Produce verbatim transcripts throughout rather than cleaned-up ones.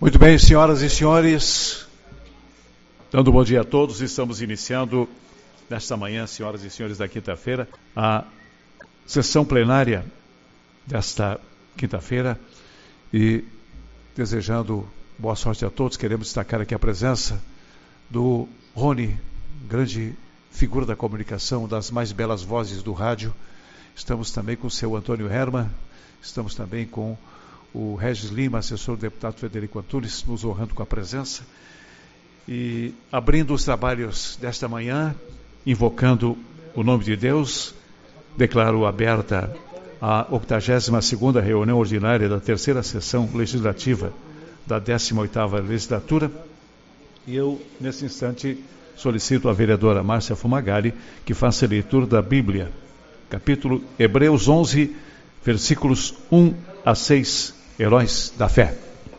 Muito bem, senhoras e senhores, dando bom dia a todos, estamos iniciando nesta manhã, senhoras e senhores, da quinta-feira, a sessão plenária desta quinta-feira e desejando boa sorte a todos, queremos destacar aqui a presença do Rony, grande figura da comunicação, das mais belas vozes do rádio. Estamos também com o seu Antônio Herman, estamos também com o Regis Lima, assessor do deputado Frederico Antunes, nos honrando com a presença. E abrindo os trabalhos desta manhã, invocando o nome de Deus, declaro aberta a octagésima segunda reunião ordinária da terceira sessão legislativa da décima oitava legislatura. E eu, nesse instante, solicito a vereadora Márcia Fumagalli que faça a leitura da Bíblia, capítulo Hebreus onze, versículos um a seis. Heróis da fé.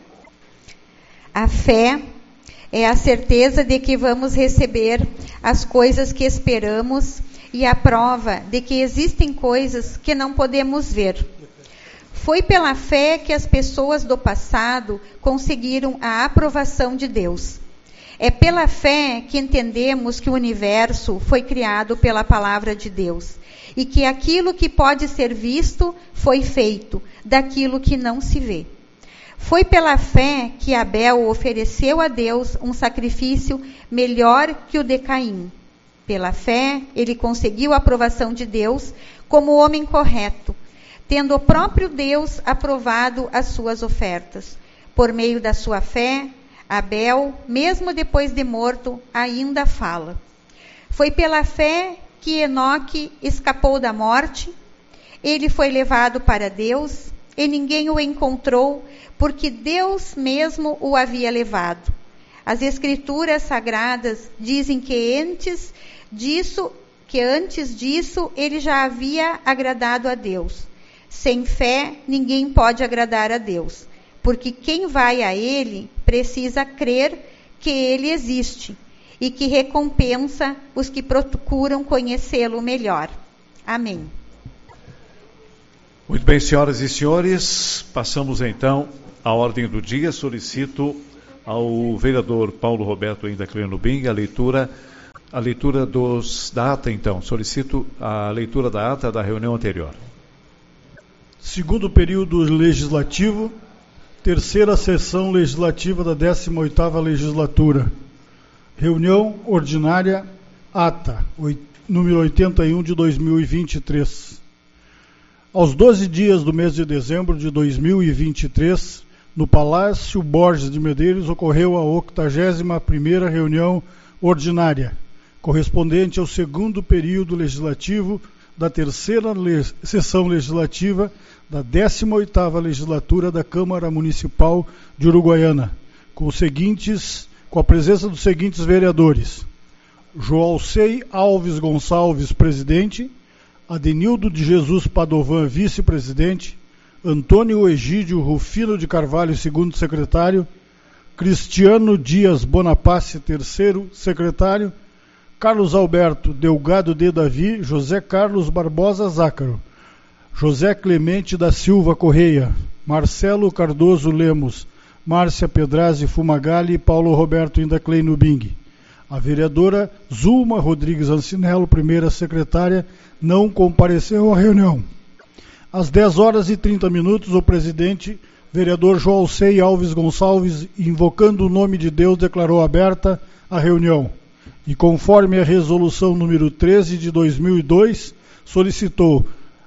A fé é a certeza de que vamos receber as coisas que esperamos e a prova de que existem coisas que não podemos ver. Foi pela fé que as pessoas do passado conseguiram a aprovação de Deus. É pela fé que entendemos que o universo foi criado pela palavra de Deus e que aquilo que pode ser visto foi feito daquilo que não se vê. Foi pela fé que Abel ofereceu a Deus um sacrifício melhor que o de Caim. Pela fé, ele conseguiu a aprovação de Deus como homem correto, tendo o próprio Deus aprovado as suas ofertas. Por meio da sua fé, Abel, mesmo depois de morto, ainda fala. Foi pela fé que Enoque escapou da morte. Ele foi levado para Deus e ninguém o encontrou, porque Deus mesmo o havia levado. As Escrituras Sagradas dizem que antes disso, que antes disso ele já havia agradado a Deus. Sem fé, ninguém pode agradar a Deus, porque quem vai a Ele precisa crer que Ele existe e que recompensa os que procuram conhecê-lo melhor. Amém. Muito bem, senhoras e senhores, passamos então à ordem do dia. Solicito ao vereador Paulo Roberto ainda Clenubim a leitura, a leitura dos, da ata, então. Solicito a leitura da ata da reunião anterior. Segundo período legislativo, terceira sessão legislativa da décima oitava legislatura. Reunião ordinária, ata, número oitenta e um de dois mil e vinte e três. Aos doze dias do mês de dezembro de dois mil e vinte e três, no Palácio Borges de Medeiros, ocorreu a octagésima primeira reunião ordinária, correspondente ao segundo período legislativo da terceira le- sessão legislativa da décima oitava legislatura da Câmara Municipal de Uruguaiana, com os seguintes, com a presença dos seguintes vereadores: Joalcei Alves Gonçalves, presidente; Adenildo de Jesus Padovan, vice-presidente; Antônio Egídio Rufino de Carvalho, segundo secretário; Cristiano Dias Bonapace, terceiro secretário; Carlos Alberto Delgado de Davi, José Carlos Barbosa Zácaro, José Clemente da Silva Correia, Marcelo Cardoso Lemos, Márcia Pedrazzi Fumagalli e Paulo Roberto Indaclei Nubing. A vereadora Zulma Rodrigues Ancinello, primeira secretária, não compareceu à reunião. Às dez horas e trinta minutos, o presidente, vereador Joalcei Alves Gonçalves, invocando o nome de Deus, declarou aberta a reunião. E conforme a resolução número treze de dois mil e dois, solicitou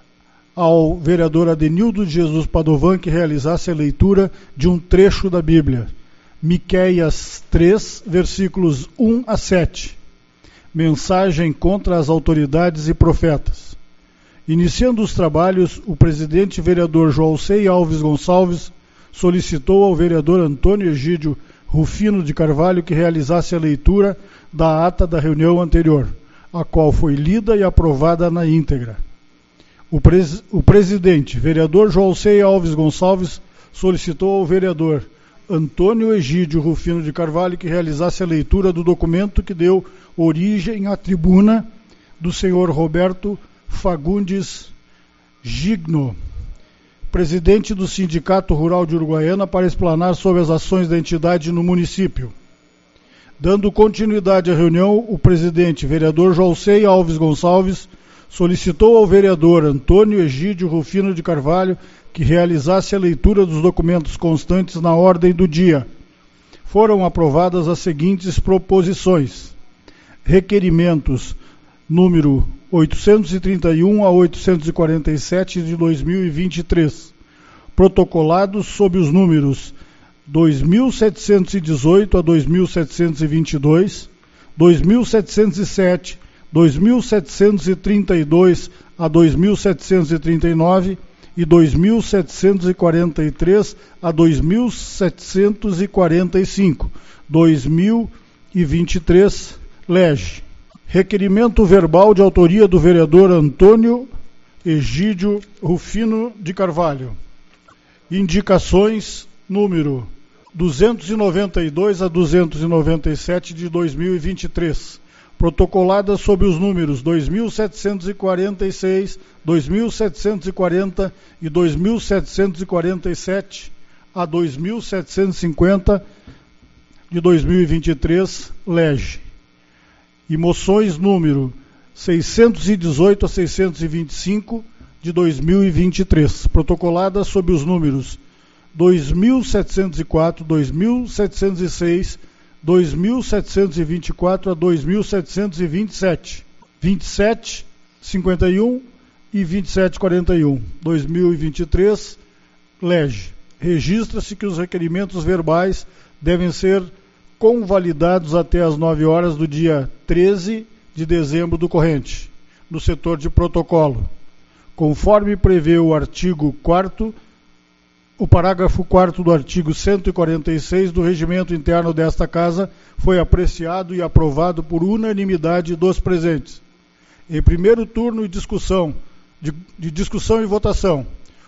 ao vereador Adenildo de Jesus Padovan que realizasse a leitura de um trecho da Bíblia, Miqueias três, versículos um a sete. Mensagem contra as autoridades e profetas. Iniciando os trabalhos, o presidente vereador Joalcei Alves Gonçalves solicitou ao vereador Antônio Egídio Rufino de Carvalho que realizasse a leitura da ata da reunião anterior, a qual foi lida e aprovada na íntegra. O, pres- o presidente, vereador Joalcei Alves Gonçalves, solicitou ao vereador Antônio Egídio Rufino de Carvalho que realizasse a leitura do documento que deu origem à tribuna do senhor Roberto Fagundes Gigno, presidente do Sindicato Rural de Uruguaiana, para explanar sobre as ações da entidade no município. Dando continuidade à reunião, o presidente, vereador Joalcei Alves Gonçalves, solicitou ao vereador Antônio Egídio Rufino de Carvalho que realizasse a leitura dos documentos constantes na ordem do dia. Foram aprovadas as seguintes proposições: requerimentos número oitocentos e trinta e um a oitocentos e quarenta e sete de dois mil e vinte e três, protocolados sob os números dois mil setecentos e dezoito a dois mil setecentos e vinte e dois, dois mil setecentos e sete, dois mil setecentos e trinta e dois a dois mil setecentos e trinta e nove e dois mil setecentos e quarenta e três a dois mil setecentos e quarenta e cinco, dois mil e vinte e três, lege. Requerimento verbal de autoria do vereador Antônio Egídio Rufino de Carvalho. Indicações número duzentos e noventa e dois a duzentos e noventa e sete de dois mil e vinte e três, protocoladas sob os números dois mil setecentos e quarenta e seis, dois mil setecentos e quarenta e dois mil setecentos e quarenta e sete a dois mil setecentos e cinquenta de dois mil e vinte e três, lege. E moções número seiscentos e dezoito a seiscentos e vinte e cinco de dois mil e vinte e três, protocoladas sob os números dois mil setecentos e quatro, dois mil setecentos e seis, dois mil setecentos e vinte e quatro a dois mil setecentos e vinte e sete, vinte e sete, cinquenta e um e vinte e sete, quarenta e um, dois mil e vinte e três, lege. Registra-se que os requerimentos verbais devem ser convalidados até às nove horas do dia treze de dezembro do corrente, no setor de protocolo. Conforme prevê o artigo quarto, o parágrafo quarto do artigo cento e quarenta e seis do regimento interno desta Casa, foi apreciado e aprovado por unanimidade dos presentes. Em primeiro turno e discussão, de, de discussão e votação,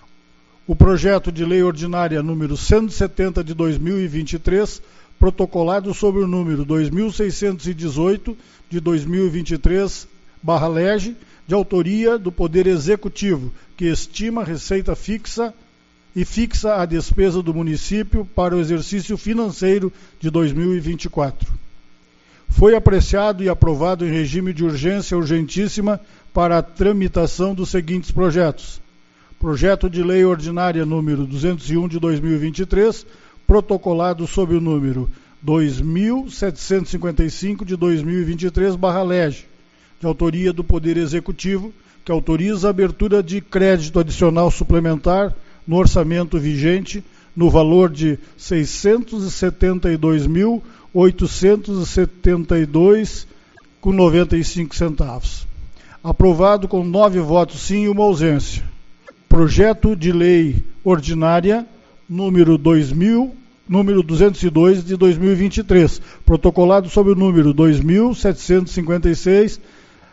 o projeto de lei ordinária número cento e setenta de dois mil e vinte e três, protocolado sobre o número dois mil seiscentos e dezoito de dois mil e vinte e três, barra lege, de autoria do Poder Executivo, que estima receita fixa e fixa a despesa do município para o exercício financeiro de dois mil e vinte e quatro. Foi apreciado e aprovado em regime de urgência urgentíssima para a tramitação dos seguintes projetos: projeto de lei ordinária número duzentos e um de dois mil e vinte e três, protocolado sob o número dois mil setecentos e cinquenta e cinco de dois mil e vinte e três, barra lege, de autoria do Poder Executivo, que autoriza a abertura de crédito adicional suplementar no orçamento vigente no valor de seiscentos e setenta e dois mil, oitocentos e setenta e dois reais com noventa e cinco centavos. Aprovado com nove votos sim e uma ausência. Projeto de lei ordinária número dois mil, número duzentos e dois de dois mil e vinte e três, protocolado sob o número dois mil setecentos e cinquenta e seis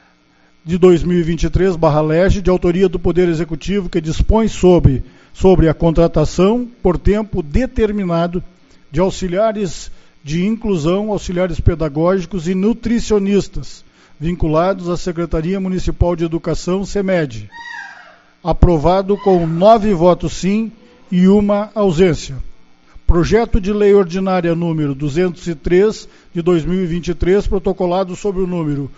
de dois mil e vinte e três, barra lege, de autoria do Poder Executivo, que dispõe sobre, sobre a contratação por tempo determinado de auxiliares de inclusão, auxiliares pedagógicos e nutricionistas, vinculados à Secretaria Municipal de Educação, SEMED. Aprovado com nove votos sim e uma ausência. Projeto de lei ordinária número duzentos e três de dois mil e vinte e três, protocolado sob o número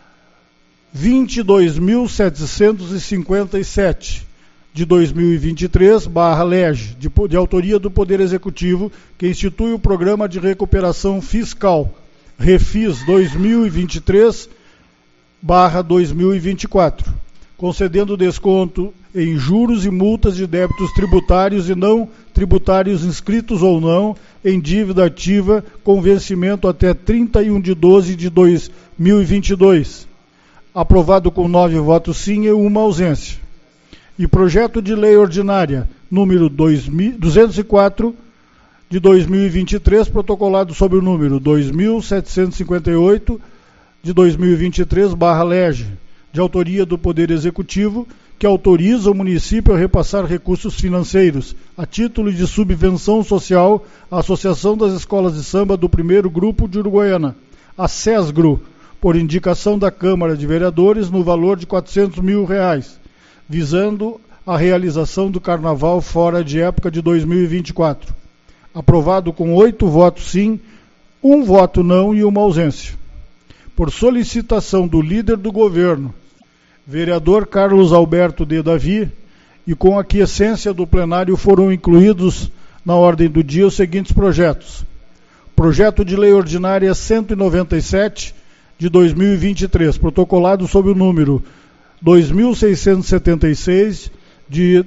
vinte e dois mil setecentos e cinquenta e sete de dois mil e vinte e três, barra lege, de, de autoria do Poder Executivo, que institui o Programa de Recuperação Fiscal Refis dois mil e vinte e três, barra dois mil e vinte e quatro, concedendo desconto em juros e multas de débitos tributários e não tributários inscritos ou não em dívida ativa com vencimento até trinta e um de doze de dois mil e vinte e dois. Aprovado com nove votos sim e uma ausência. E projeto de lei ordinária número duzentos e quatro de dois mil e vinte e três, protocolado sob o número dois mil setecentos e cinquenta e oito de dois mil e vinte e três, barra lege, de autoria do Poder Executivo, que autoriza o município a repassar recursos financeiros a título de subvenção social à Associação das Escolas de Samba do Primeiro Grupo de Uruguaiana, a SESGRU, por indicação da Câmara de Vereadores, no valor de quatrocentos mil reais, visando a realização do Carnaval fora de época de dois mil e vinte e quatro. Aprovado com oito votos sim, um voto não e uma ausência. Por solicitação do líder do governo, vereador Carlos Alberto de Davi, e com a quiescência do plenário foram incluídos na ordem do dia os seguintes projetos. Projeto de Lei Ordinária cento e noventa e sete de dois mil e vinte e três, protocolado sob o número dois mil seiscentos e setenta e seis de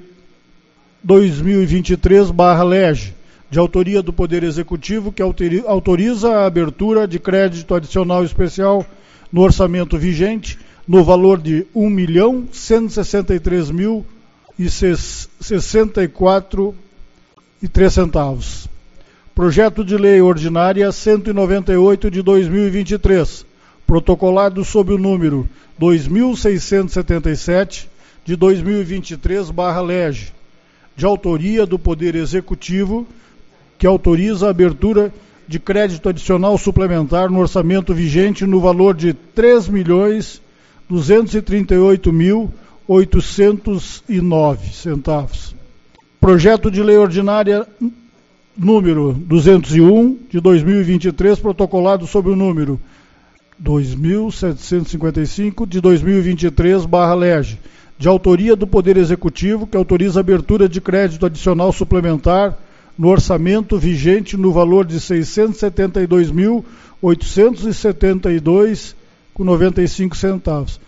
dois mil e vinte e três barra L E G, de autoria do Poder Executivo, que autoriza a abertura de crédito adicional especial no orçamento vigente no valor de um milhão cento e sessenta e três mil e sessenta e quatro e três centavos. Projeto de Lei Ordinária cento e noventa e oito de dois mil e vinte e três, protocolado sob o número dois mil seiscentos e setenta e sete de dois mil e vinte e três barra L E G, de autoria do Poder Executivo, que autoriza a abertura de crédito adicional suplementar no orçamento vigente no valor de três milhões duzentos e trinta e oito mil oitocentos e nove centavos. Projeto de Lei Ordinária número duzentos e um de dois mil e vinte e três, protocolado sob o número dois mil setecentos e cinquenta e cinco de dois mil e vinte e três barra L E G, de autoria do Poder Executivo, que autoriza a abertura de crédito adicional suplementar no orçamento vigente no valor de seiscentos e setenta e dois mil oitocentos e setenta e dois reais e noventa e cinco centavos.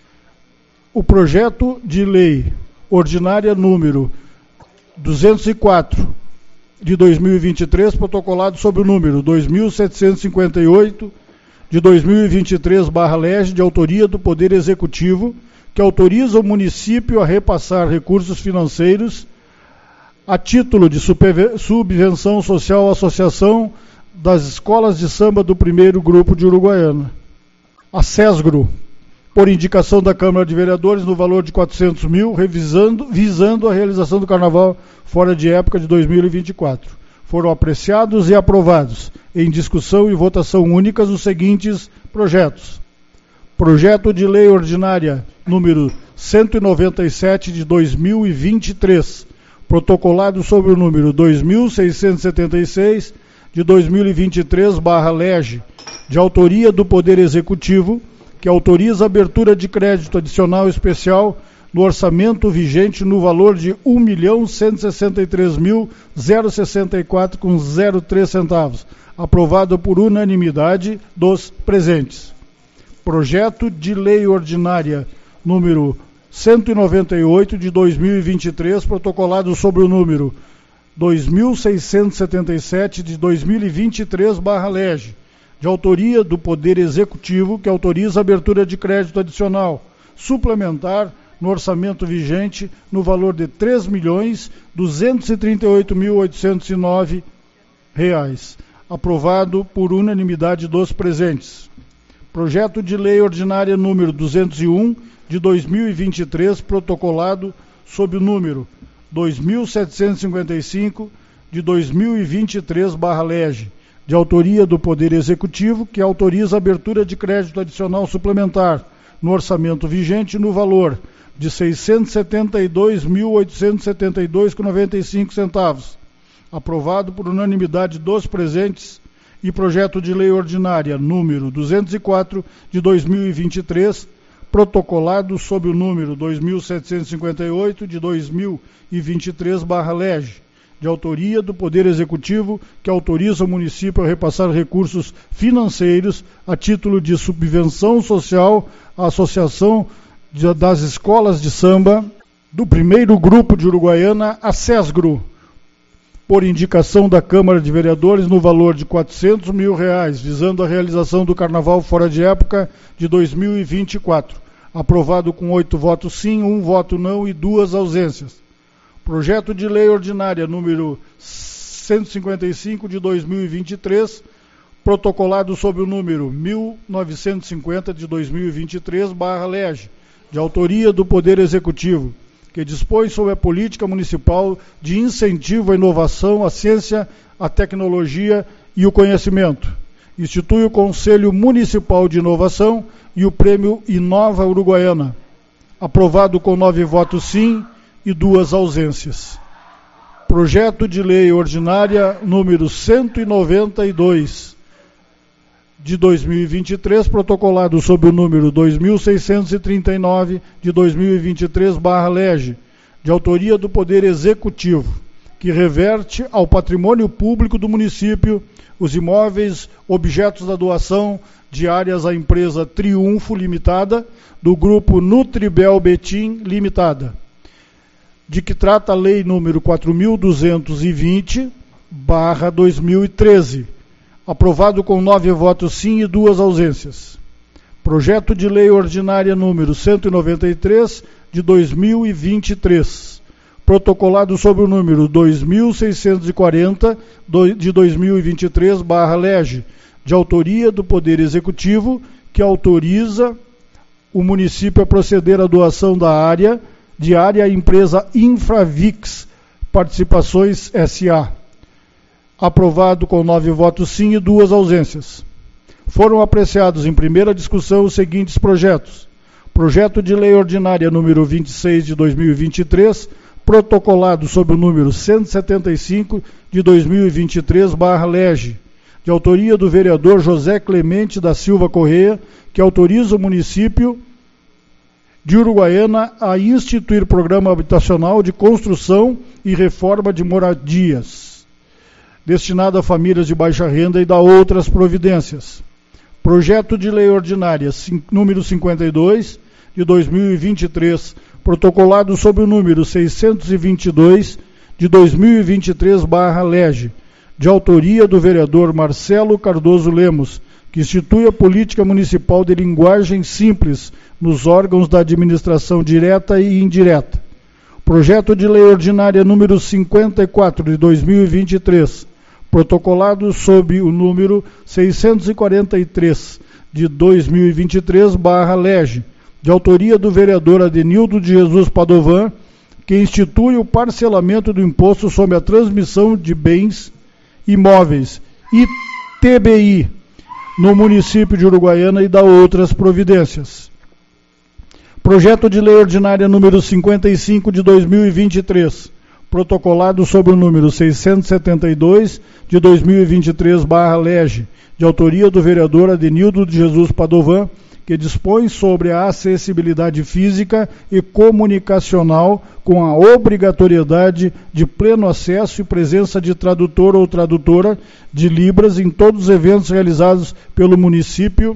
O projeto de lei ordinária número duzentos e quatro de dois mil e vinte e três, protocolado sob o número dois mil setecentos e cinquenta e oito de dois mil e vinte e três barra L E G, de autoria do Poder Executivo, que autoriza o município a repassar recursos financeiros a título de subvenção social à Associação das Escolas de Samba do Primeiro Grupo de Uruguaiana, a SESGRO, por indicação da Câmara de Vereadores, no valor de quatrocentos mil, revisando, visando a realização do Carnaval fora de época de dois mil e vinte e quatro. Foram apreciados e aprovados, em discussão e votação únicas, os seguintes projetos. Projeto de Lei Ordinária número cento e noventa e sete de dois mil e vinte e três, protocolado sob o número dois mil seiscentos e setenta e seis de dois mil e vinte e três barra L E G, de autoria do Poder Executivo, que autoriza a abertura de crédito adicional especial no orçamento vigente no valor de um milhão cento e sessenta e três mil sessenta e quatro reais e zero três centavos, aprovado por unanimidade dos presentes. Projeto de Lei Ordinária número cento e noventa e oito de dois mil e vinte e três, protocolado sobre o número dois mil seiscentos e setenta e sete de dois mil e vinte e três barra L E G, de autoria do Poder Executivo, que autoriza a abertura de crédito adicional suplementar no orçamento vigente no valor de três milhões duzentos e trinta e oito mil oitocentos e nove reais, aprovado por unanimidade dos presentes. Projeto de Lei Ordinária número duzentos e um de dois mil e vinte e três, protocolado sob o número dois mil setecentos e cinquenta e cinco de dois mil e vinte e três barra L E G, de autoria do Poder Executivo, que autoriza a abertura de crédito adicional suplementar no orçamento vigente no valor de seiscentos e setenta e dois mil oitocentos e setenta e dois reais e noventa e cinco centavos, aprovado por unanimidade dos presentes. E projeto de Lei Ordinária número duzentos e quatro de dois mil e vinte e três, protocolado sob o número dois mil setecentos e cinquenta e oito de dois mil e vinte e três barra L E G, de autoria do Poder Executivo, que autoriza o município a repassar recursos financeiros a título de subvenção social à Associação de, das Escolas de Samba do Primeiro Grupo de Uruguaiana, a SESGRO, por indicação da Câmara de Vereadores, no valor de quatrocentos mil reais, visando a realização do Carnaval fora de época de dois mil e vinte e quatro. Aprovado com oito votos sim, um voto não e duas ausências. Projeto de Lei Ordinária número cento e cinquenta e cinco de dois mil e vinte e três, protocolado sob o número mil novecentos e cinquenta de dois mil e vinte e três barra L E G, de autoria do Poder Executivo, que dispõe sobre a política municipal de incentivo à inovação, à ciência, à tecnologia e o conhecimento. Institui o Conselho Municipal de Inovação e o Prêmio Inova Uruguaiana. Aprovado com nove votos sim e duas ausências. Projeto de Lei Ordinária número cento e noventa e dois de dois mil e vinte e três, protocolado sob o número dois mil seiscentos e trinta e nove de dois mil e vinte e três barra Lege, de autoria do Poder Executivo, que reverte ao patrimônio público do município os imóveis objetos da doação diárias à empresa Triunfo Limitada, do grupo Nutribel Betim Limitada, de que trata a Lei número quatro mil duzentos e vinte barra dois mil e treze, aprovado com nove votos sim e duas ausências. Projeto de Lei Ordinária número cento e noventa e três de dois mil e vinte e três, protocolado sob o número dois mil seiscentos e quarenta de dois mil e vinte e três barra Lege, de autoria do Poder Executivo, que autoriza o município a proceder à doação da área diária à empresa Infravix Participações S A, aprovado com nove votos sim e duas ausências. Foram apreciados em primeira discussão os seguintes projetos: Projeto de Lei Ordinária número vinte e seis de dois mil e vinte e três, protocolado sob o número cento e setenta e cinco de dois mil e vinte e três barra Lege, de autoria do vereador José Clemente da Silva Correia, que autoriza o município de Uruguaiana a instituir programa habitacional de construção e reforma de moradias, destinado a famílias de baixa renda, e da outras providências. Projeto de Lei Ordinária número cinquenta e dois de dois mil e vinte e três, protocolado sob o número seiscentos e vinte e dois de dois mil e vinte e três barra Lege, de autoria do vereador Marcelo Cardoso Lemos, que institui a política municipal de linguagem simples nos órgãos da administração direta e indireta. Projeto de Lei Ordinária número cinquenta e quatro de dois mil e vinte e três, protocolado sob o número seiscentos e quarenta e três de dois mil e vinte e três barra Lege, de autoria do vereador Adenildo de Jesus Padovan, que institui o parcelamento do imposto sobre a transmissão de bens imóveis, I T B I, no município de Uruguaiana, e da outras providências. Projeto de Lei Ordinária número cinquenta e cinco de dois mil e vinte e três, protocolado sob o número seiscentos e setenta e dois de dois mil e vinte e três barra Lege, de autoria do vereador Adenildo de Jesus Padovan, que dispõe sobre a acessibilidade física e comunicacional com a obrigatoriedade de pleno acesso e presença de tradutor ou tradutora de Libras em todos os eventos realizados pelo município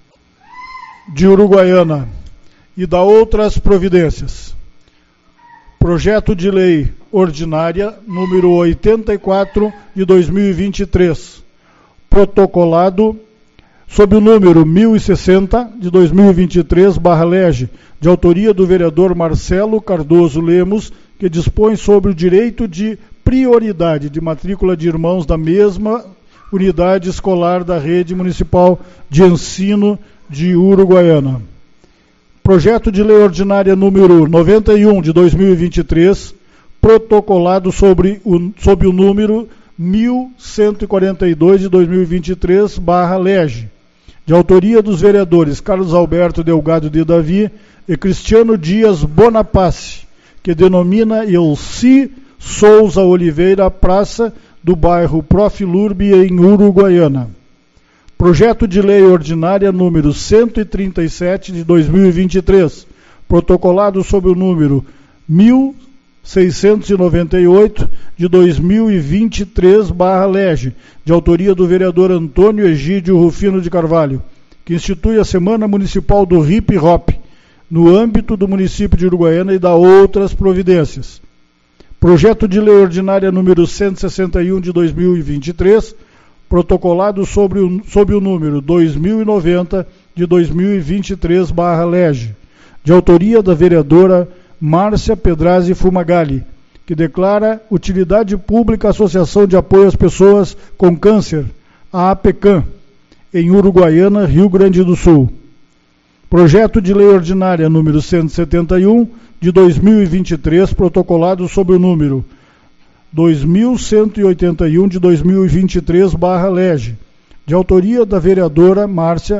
de Uruguaiana, e da outras providências. Projeto de Lei Ordinária número oitenta e quatro de dois mil e vinte e três, protocolado sob o número mil e sessenta de dois mil e vinte e três barra Lege, de autoria do vereador Marcelo Cardoso Lemos, que dispõe sobre o direito de prioridade de matrícula de irmãos da mesma unidade escolar da rede municipal de ensino de Uruguaiana. Projeto de Lei Ordinária número noventa e um de dois mil e vinte e três, protocolado sobre o, sob o número mil cento e quarenta e dois de dois mil e vinte e três barra Lege, de autoria dos vereadores Carlos Alberto Delgado de Davi e Cristiano Dias Bonapace, que denomina Elci Souza Oliveira Praça do bairro Profilurbe, em Uruguaiana. Projeto de Lei Ordinária número cento e trinta e sete de dois mil e vinte e três, protocolado sob o número mil seiscentos e noventa e oito de dois mil e vinte e três barra Lege, de autoria do vereador Antônio Egídio Rufino de Carvalho, que institui a Semana Municipal do Hip Hop no âmbito do município de Uruguaiana, e da outras providências. Projeto de Lei Ordinária número cento e sessenta e um de dois mil e vinte e três, protocolado sobre o, sob o número dois mil e noventa de dois mil e vinte e três barra Lege, de autoria da vereadora Márcia Pedrazzi Fumagalli, que declara utilidade pública a Associação de Apoio às Pessoas com Câncer, a APECAM, em Uruguaiana, Rio Grande do Sul. Projeto de Lei Ordinária número cento e setenta e um de dois mil e vinte e três, protocolado sob o número dois mil cento e oitenta e um de dois mil e vinte e três barra Lege, de autoria da vereadora Márcia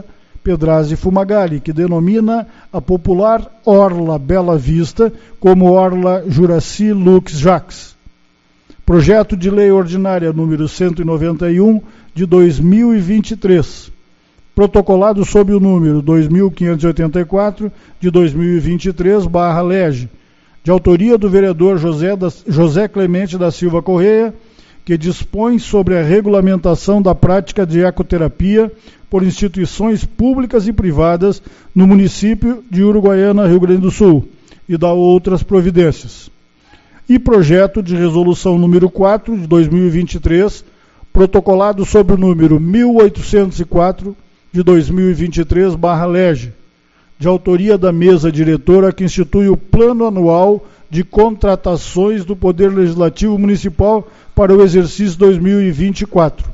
Pedrazzi Fumagalli, que denomina a popular Orla Bela Vista como Orla Juraci Lux Jacques. Projeto de Lei Ordinária número cento e noventa e um de dois mil e vinte e três, protocolado sob o número dois mil quinhentos e oitenta e quatro de dois mil e vinte e três, barra Lege, de autoria do vereador José, da, José Clemente da Silva Correia, que dispõe sobre a regulamentação da prática de ecoterapia por instituições públicas e privadas no município de Uruguaiana, Rio Grande do Sul, e da outras providências. E projeto de resolução número quatro de dois mil e vinte e três, protocolado sob o número mil oitocentos e quatro de dois mil e vinte e três, barra Lege, de autoria da mesa diretora que institui o Plano Anual de Contratações do Poder Legislativo Municipal para o exercício dois mil e vinte e quatro.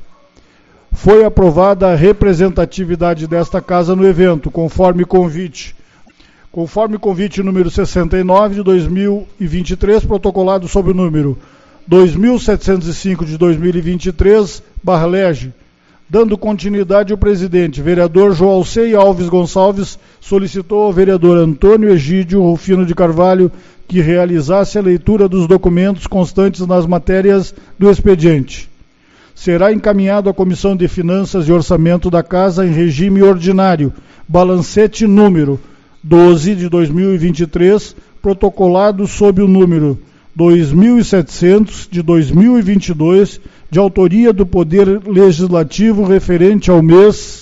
Foi aprovada a representatividade desta casa no evento, conforme convite. Conforme convite número sessenta e nove de dois mil e vinte e três, protocolado sob o número dois mil setecentos e cinco de dois mil e vinte e três, barra Lege, dando continuidade, o presidente, vereador Joalcei Alves Gonçalves, solicitou ao vereador Antônio Egídio Rufino de Carvalho que realizasse a leitura dos documentos constantes nas matérias do expediente. Será encaminhado à Comissão de Finanças e Orçamento da Casa em regime ordinário, balancete número doze de dois mil e vinte e três, protocolado sob o número dois mil e setecentos de dois mil e vinte e dois, de autoria do Poder Legislativo referente ao mês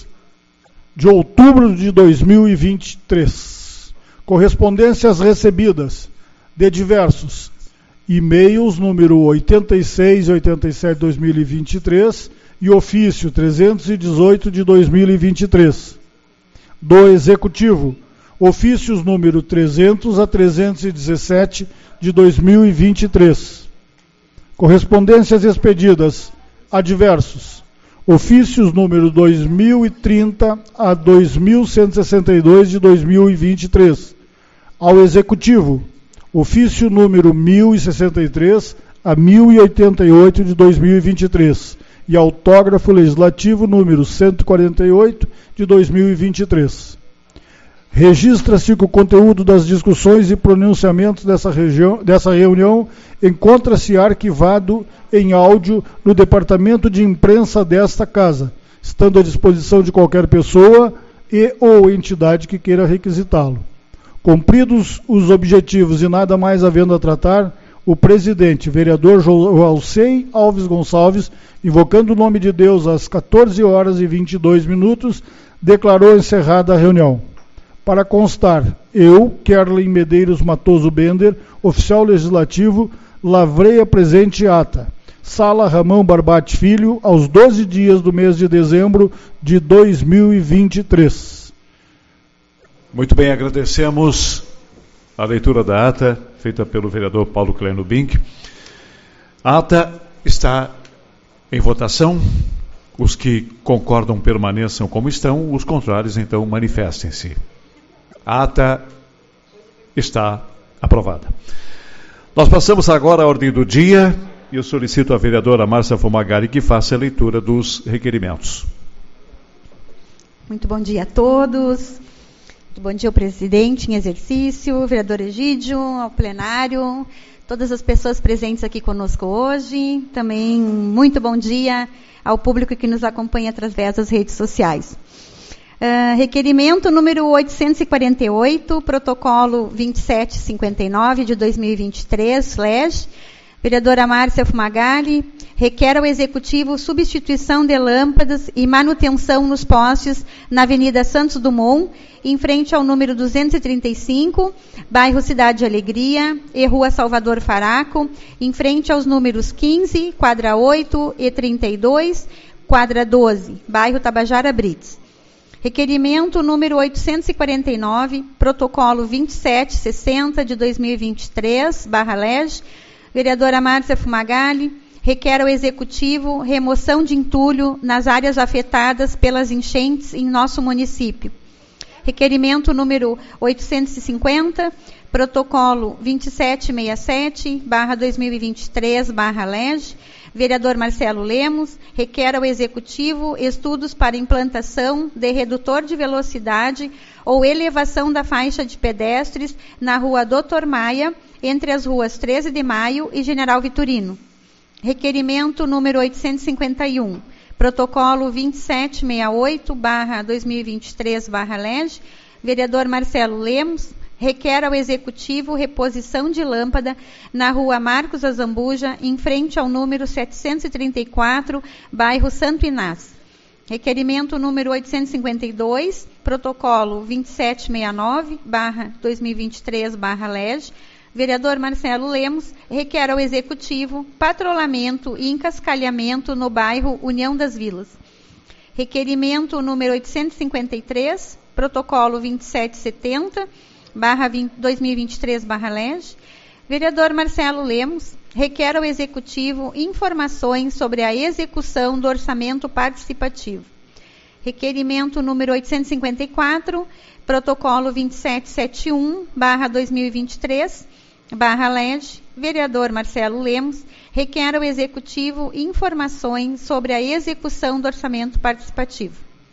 de outubro de dois mil e vinte e três. Correspondências recebidas de diversos e-mails número oitenta e seis e oitenta e sete de dois mil e vinte e três e ofício trezentos e dezoito de dois mil e vinte e três. Do Executivo, ofícios número trezentos a trezentos e dezessete de dois mil e vinte e três. Correspondências expedidas a diversos. Ofícios número dois mil e trinta a dois mil cento e sessenta e dois de dois mil e vinte e três. Ao Executivo, ofício número mil e sessenta e três a mil e oitenta e oito de dois mil e vinte e três. E autógrafo legislativo número cento e quarenta e oito de dois mil e vinte e três. Registra-se que o conteúdo das discussões e pronunciamentos dessa, região, dessa reunião encontra-se arquivado em áudio no Departamento de Imprensa desta Casa, estando à disposição de qualquer pessoa e ou entidade que queira requisitá-lo. Cumpridos os objetivos e nada mais havendo a tratar, o presidente, vereador Joalcei Alves Gonçalves, invocando o nome de Deus às quatorze horas e vinte e dois minutos, declarou encerrada a reunião. Para constar, eu, Kerlin Medeiros Matoso Bender, oficial legislativo, lavrei a presente ata. Sala Ramão Barbate Filho, aos doze dias do mês de dezembro de dois mil e vinte e três. Muito bem, agradecemos a leitura da ata, feita pelo vereador Paulo Cleno Bink. A ata está em votação. Os que concordam permaneçam como estão, os contrários, então, manifestem-se. A ata está aprovada. Nós passamos agora à ordem do dia e eu solicito à vereadora Márcia Fumagalli que faça a leitura dos requerimentos. Muito bom dia a todos. Muito bom dia ao presidente em exercício, vereador Egídio, ao plenário, todas as pessoas presentes aqui conosco hoje. Também muito bom dia ao público que nos acompanha através das redes sociais. Uh, requerimento número oitocentos e quarenta e oito, protocolo vinte e sete cinquenta e nove de dois mil e vinte e três, slash, vereadora Márcia Fumagalli, requer ao Executivo substituição de lâmpadas e manutenção nos postes na Avenida Santos Dumont, em frente ao número duzentos e trinta e cinco, bairro Cidade de Alegria, e Rua Salvador Faraco, em frente aos números quinze, quadra oito e trinta e dois, quadra doze, bairro Tabajara Brits. Requerimento número oitocentos e quarenta e nove, protocolo vinte e sete sessenta de dois mil e vinte e três, barra Lege, vereadora Márcia Fumagalli, requer ao Executivo remoção de entulho nas áreas afetadas pelas enchentes em nosso município. Requerimento número oitocentos e cinquenta, Protocolo vinte e sete sessenta e sete, barra dois mil e vinte e três, barra L E G, vereador Marcelo Lemos, requer ao Executivo estudos para implantação de redutor de velocidade ou elevação da faixa de pedestres na rua doutor Maia, entre as ruas treze de maio e General Vitorino. Requerimento número oitocentos e cinquenta e um, protocolo vinte e sete sessenta e oito, barra dois mil e vinte e três, barra L E G, vereador Marcelo Lemos, requer ao Executivo reposição de lâmpada na rua Marcos Azambuja, em frente ao número setecentos e trinta e quatro, bairro Santo Inácio. Requerimento número oitocentos e cinquenta e dois, protocolo vinte e sete sessenta e nove, barra dois mil e vinte e três, barra L E G, vereador Marcelo Lemos, requer ao Executivo patrulhamento e encascalhamento no bairro União das Vilas. Requerimento número oitocentos e cinquenta e três, protocolo vinte e sete setenta, barra dois mil e vinte e três, barra L E G, vereador Marcelo Lemos, requer ao Executivo informações sobre a execução do orçamento participativo. Requerimento número oitocentos e cinquenta e quatro, protocolo vinte e sete setenta e um, barra dois mil e vinte e três, barra L E G, vereador Marcelo Lemos, requer ao Executivo informações sobre a execução do orçamento participativo.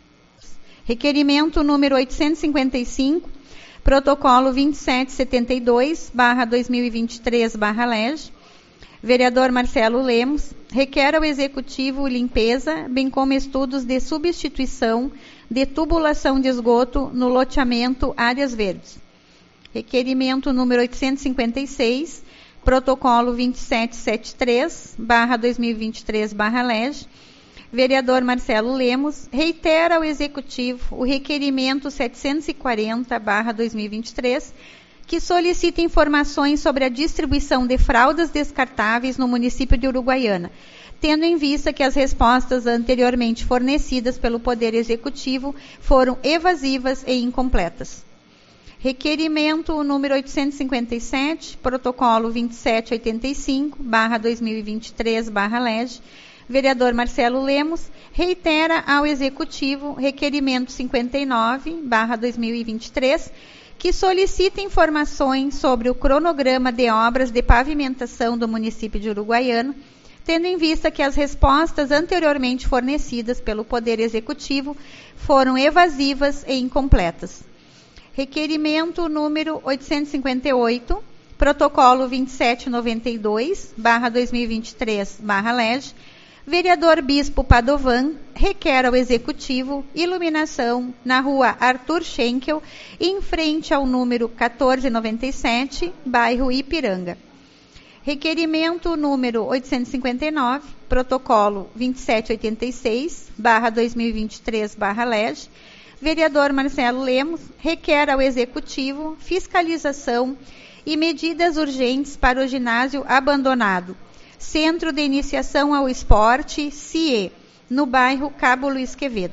Requerimento número oitocentos e cinquenta e cinco, protocolo vinte e sete setenta e dois, barra dois mil e vinte e três, barra L E G, vereador Marcelo Lemos, requer ao Executivo limpeza, bem como estudos de substituição de tubulação de esgoto no loteamento Áreas Verdes. Requerimento número oitocentos e cinquenta e seis, protocolo vinte e sete setenta e três, barra dois mil e vinte e três, barra L E G, vereador Marcelo Lemos, reitera ao Executivo o requerimento setecentos e quarenta, barra dois mil e vinte e três, que solicita informações sobre a distribuição de fraldas descartáveis no município de Uruguaiana, tendo em vista que as respostas anteriormente fornecidas pelo Poder Executivo foram evasivas e incompletas. Requerimento número oitocentos e cinquenta e sete, protocolo vinte e sete oitenta e cinco, barra dois mil e vinte e três, barra L E G, vereador Marcelo Lemos, reitera ao Executivo requerimento cinquenta e nove, barra dois mil e vinte e três, que solicita informações sobre o cronograma de obras de pavimentação do município de Uruguaiana, tendo em vista que as respostas anteriormente fornecidas pelo Poder Executivo foram evasivas e incompletas. Requerimento número oitocentos e cinquenta e oito, protocolo vinte e sete noventa e dois, barra dois mil e vinte e três, barra L E G, vereador Bispo Padovan, requer ao Executivo iluminação na rua Arthur Schenkel, em frente ao número quatorze noventa e sete, bairro Ipiranga. Requerimento número oitocentos e cinquenta e nove, protocolo vinte e sete oitenta e seis, barra dois mil e vinte e três, barra L E G, vereador Marcelo Lemos, requer ao Executivo fiscalização e medidas urgentes para o ginásio abandonado, Centro de Iniciação ao Esporte, C I E, no bairro Cabo Luiz Quevedo.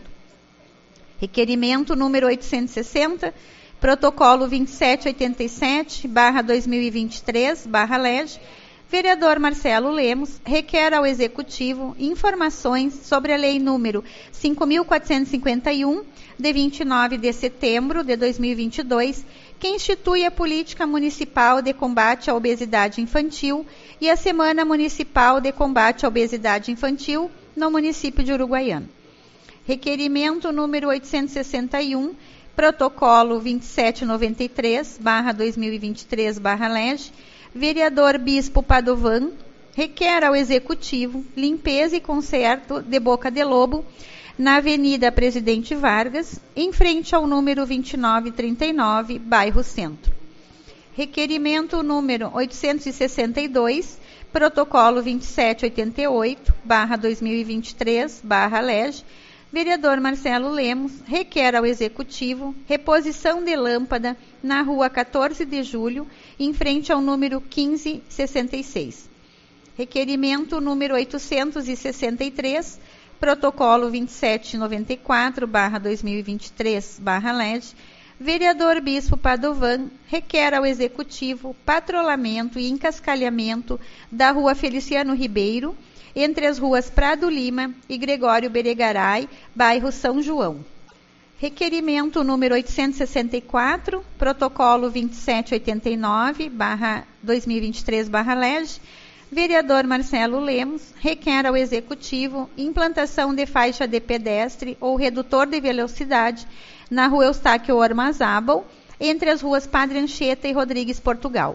Requerimento número oitocentos e sessenta, protocolo vinte e sete oitenta e sete, barra dois mil e vinte e três, barra L E G, vereador Marcelo Lemos, requer ao Executivo informações sobre a lei número cinco mil quatrocentos e cinquenta e um, de vinte e nove de setembro de dois mil e vinte e dois, que institui a Política Municipal de Combate à Obesidade Infantil e a Semana Municipal de Combate à Obesidade Infantil no município de Uruguaiana. Requerimento número oitocentos e sessenta e um, protocolo vinte e sete noventa e três, barra dois mil e vinte e três, barra L E G, vereador Bispo Padovan, requer ao Executivo limpeza e conserto de Boca de Lobo na Avenida Presidente Vargas, em frente ao número vinte e nove trinta e nove, bairro Centro. Requerimento número oitocentos e sessenta e dois, protocolo vinte e sete oitenta e oito, barra dois mil e vinte e três, barra L E G, vereador Marcelo Lemos, requer ao Executivo reposição de lâmpada na rua quatorze de julho, em frente ao número quinze sessenta e seis. Requerimento número oitocentos e sessenta e três, protocolo vinte e sete noventa e quatro, barra dois mil e vinte e três, barra L E G, vereador Bispo Padovan, requer ao Executivo patrulhamento e encascalhamento da rua Feliciano Ribeiro, entre as ruas Prado Lima e Gregório Beregaray, bairro São João. Requerimento número oitocentos e sessenta e quatro, protocolo vinte e sete oitenta e nove, barra dois mil e vinte e três, barra L E G, vereador Marcelo Lemos, requer ao Executivo implantação de faixa de pedestre ou redutor de velocidade na rua Eustáquio Ormazábal, entre as ruas Padre Anchieta e Rodrigues Portugal.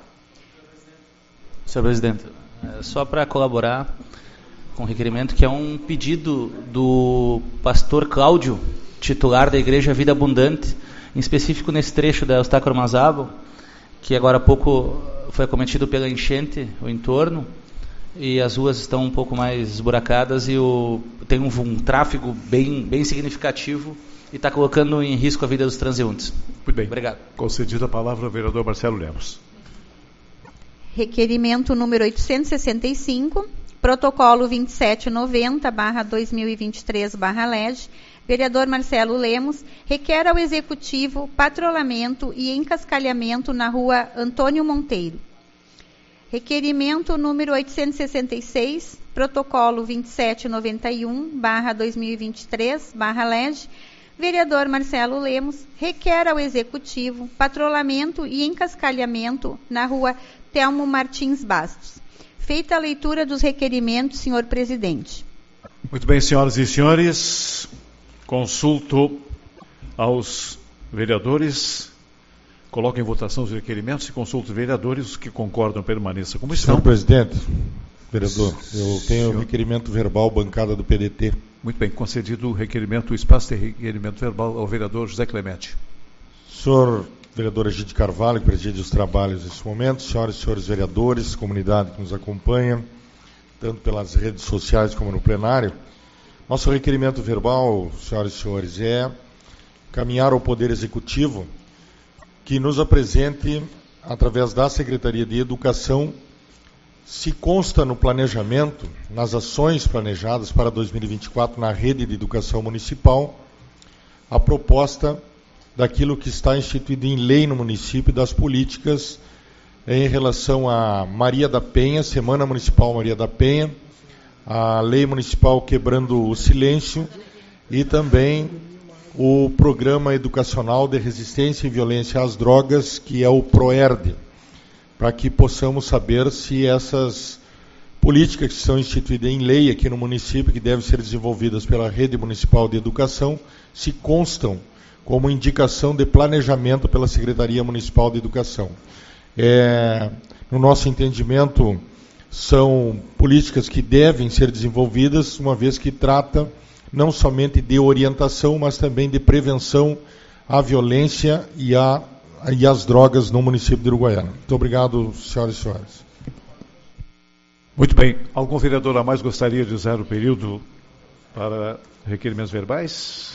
Senhor Presidente, só para colaborar com o requerimento, que é um pedido do pastor Cláudio, titular da Igreja Vida Abundante, em específico nesse trecho da Eustáquio Ormazábal, que agora há pouco foi acometido pela enchente, o entorno, e as ruas estão um pouco mais esburacadas e o, tem um, um tráfego bem, bem significativo e está colocando em risco a vida dos transeuntes. Muito bem. Obrigado. Concedida a palavra ao vereador Marcelo Lemos. Requerimento número oitocentos e sessenta e cinco, protocolo vinte e sete noventa, barra dois mil e vinte e três, barra L E G, vereador Marcelo Lemos, requer ao Executivo patrulhamento e encascalhamento na rua Antônio Monteiro. Requerimento número oitocentos e sessenta e seis, protocolo vinte e sete noventa e um, barra dois mil e vinte e três, barra L E G, vereador Marcelo Lemos, requer ao Executivo patrulhamento e encascalhamento na rua Telmo Martins Bastos. Feita a leitura dos requerimentos, senhor presidente. Muito bem, senhoras e senhores, consulto aos vereadores, coloco em votação os requerimentos e consulto os vereadores, os que concordam permaneçam como estão. Senhor presidente, vereador, eu tenho Senhor. requerimento verbal, bancada do P D T. Muito bem, concedido o requerimento, o espaço de requerimento verbal ao vereador José Clemente. Senhor vereador Egídio Carvalho, que preside os trabalhos nesse momento, senhoras e senhores vereadores, comunidade que nos acompanha, tanto pelas redes sociais como no plenário, nosso requerimento verbal, senhoras e senhores, é caminhar ao Poder Executivo que nos apresente, através da Secretaria de Educação, se consta no planejamento, nas ações planejadas para dois mil e vinte e quatro na rede de educação municipal, a proposta daquilo que está instituído em lei no município, das políticas em relação a Maria da Penha, Semana Municipal Maria da Penha, a Lei Municipal Quebrando o Silêncio e também o Programa Educacional de Resistência e Violência às Drogas, que é o PROERD, para que possamos saber se essas políticas que são instituídas em lei aqui no município, que devem ser desenvolvidas pela Rede Municipal de Educação, se constam como indicação de planejamento pela Secretaria Municipal de Educação. É, no nosso entendimento, são políticas que devem ser desenvolvidas, uma vez que trata não somente de orientação, mas também de prevenção à violência e, a, e às drogas no município de Uruguaiana. Muito obrigado, senhoras e senhores. Muito bem. Algum vereador a mais gostaria de usar o período para requerimentos verbais?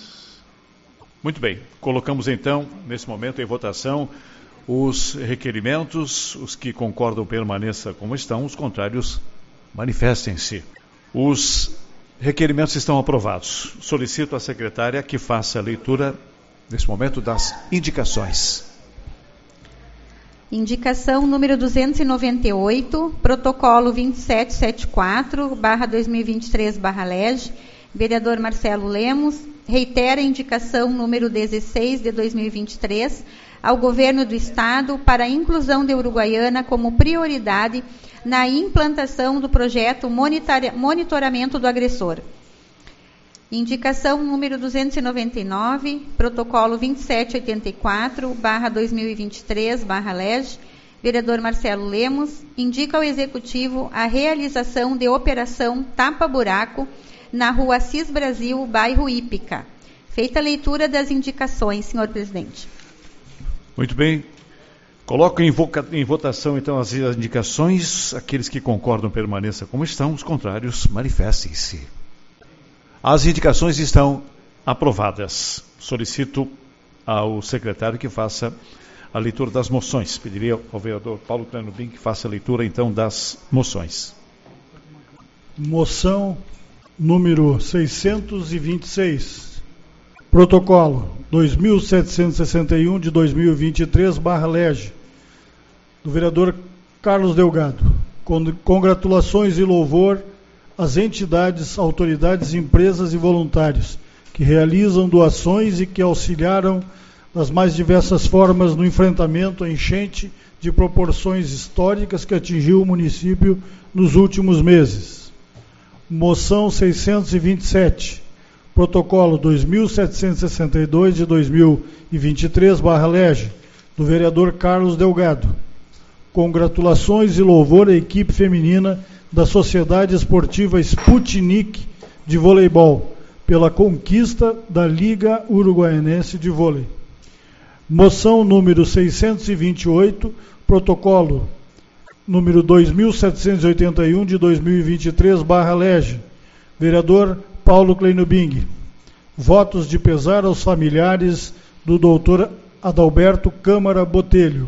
Muito bem. Colocamos então, nesse momento, em votação, os requerimentos. Os que concordam permaneçam como estão, os contrários manifestem-se. Os requerimentos estão aprovados. Solicito à secretária que faça a leitura, nesse momento, das indicações. Indicação número duzentos e noventa e oito, protocolo vinte e sete setenta e quatro, barra dois mil e vinte e três, barra L E G, vereador Marcelo Lemos, reitera a indicação número dezesseis de dois mil e vinte e três ao Governo do Estado para a inclusão de Uruguaiana como prioridade na implantação do projeto Monitoramento do Agressor. Indicação número duzentos e noventa e nove, protocolo vinte e sete oitenta e quatro, barra dois mil e vinte e três, barra L E G, vereador Marcelo Lemos, indica ao Executivo a realização de operação Tapa-Buraco na rua Assis Brasil, bairro Ípica. Feita a leitura das indicações, senhor presidente. Muito bem. Coloco em, voca, em votação, então, as indicações. Aqueles que concordam permaneçam como estão, os contrários manifestem-se. As indicações estão aprovadas. Solicito ao secretário que faça a leitura das moções. Pediria ao vereador Paulo Clanubim que faça a leitura, então, das moções. Moção número seiscentos e vinte e seis. Protocolo dois mil setecentos e sessenta e um de dois mil e vinte e três, barra L E G, do vereador Carlos Delgado. Congratulações e louvor às entidades, autoridades, empresas e voluntários que realizam doações e que auxiliaram das mais diversas formas no enfrentamento à enchente de proporções históricas que atingiu o município nos últimos meses. Moção seiscentos e vinte e sete, protocolo dois mil setecentos e sessenta e dois de dois mil e vinte e três, barra Lege, do vereador Carlos Delgado. Congratulações e louvor à equipe feminina da Sociedade Esportiva Sputnik de voleibol pela conquista da Liga Uruguaianense de Vôlei. Moção número seiscentos e vinte e oito, protocolo número dois mil setecentos e oitenta e um de dois mil e vinte e três, barra Lege, vereador Paulo Kleinubing. Votos de pesar aos familiares do doutor Adalberto Câmara Botelho.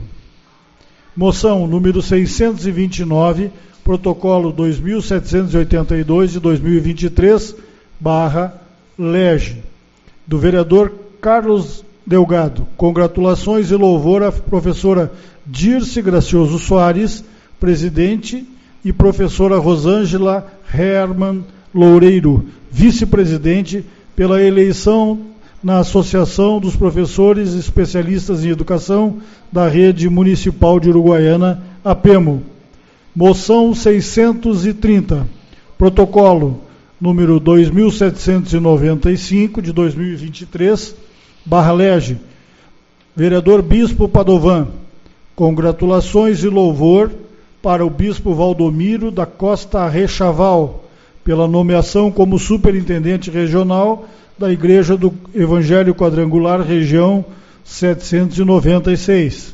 Moção número seiscentos e vinte e nove, protocolo dois mil setecentos e oitenta e dois de dois mil e vinte e três, barra Lege, do vereador Carlos Delgado. Congratulações e louvor à professora Dirce Gracioso Soares, presidente, e professora Rosângela Herman Loureiro, vice-presidente, pela eleição na Associação dos Professores Especialistas em Educação da Rede Municipal de Uruguaiana, APEMO. Moção seiscentos e trinta, protocolo número dois mil setecentos e noventa e cinco, de dois mil e vinte e três, barra Lege, vereador Bispo Padovan. Congratulações e louvor para o Bispo Valdomiro da Costa Rechaval, pela nomeação como superintendente regional da Igreja do Evangelho Quadrangular, região setecentos e noventa e seis.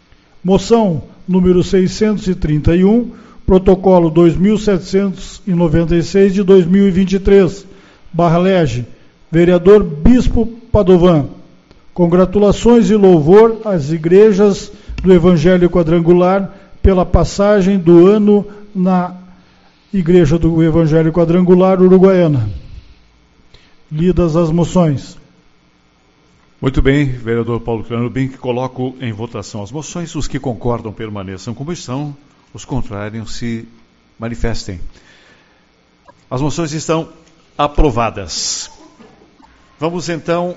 Moção número seiscentos e trinta e um, protocolo dois mil setecentos e noventa e seis de dois mil e vinte e três, barra Lege, vereador Bispo Padovan. Congratulações e louvor às igrejas do Evangelho Quadrangular pela passagem do ano na Igreja do Evangelho Quadrangular Uruguaiana. Lidas as moções. Muito bem, vereador Paulo Kleinubing, coloco em votação as moções. Os que concordam permaneçam como estão, os contrários se manifestem. As moções estão aprovadas. Vamos então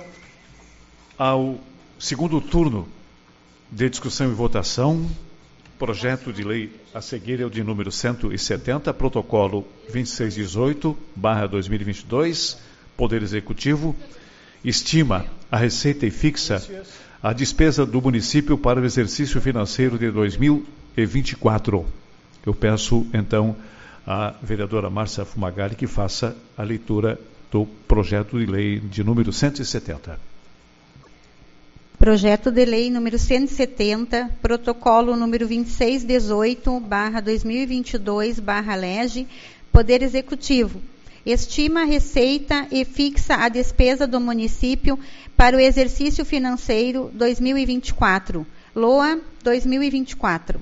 ao segundo turno de discussão e votação. Projeto de lei a seguir é o de número cento e setenta, protocolo vinte e seis dezoito barra dois mil e vinte e dois, Poder Executivo, estima a receita e fixa a despesa do município para o exercício financeiro de dois mil e vinte e quatro. Eu peço, então, à vereadora Márcia Fumagalli que faça a leitura do projeto de lei de número cento e setenta. Projeto de lei número cento e setenta, protocolo número vinte e seis dezoito barra dois mil e vinte e dois, barra Lege, Poder Executivo. Estima a receita e fixa a despesa do município para o exercício financeiro dois mil e vinte e quatro. L O A dois mil e vinte e quatro.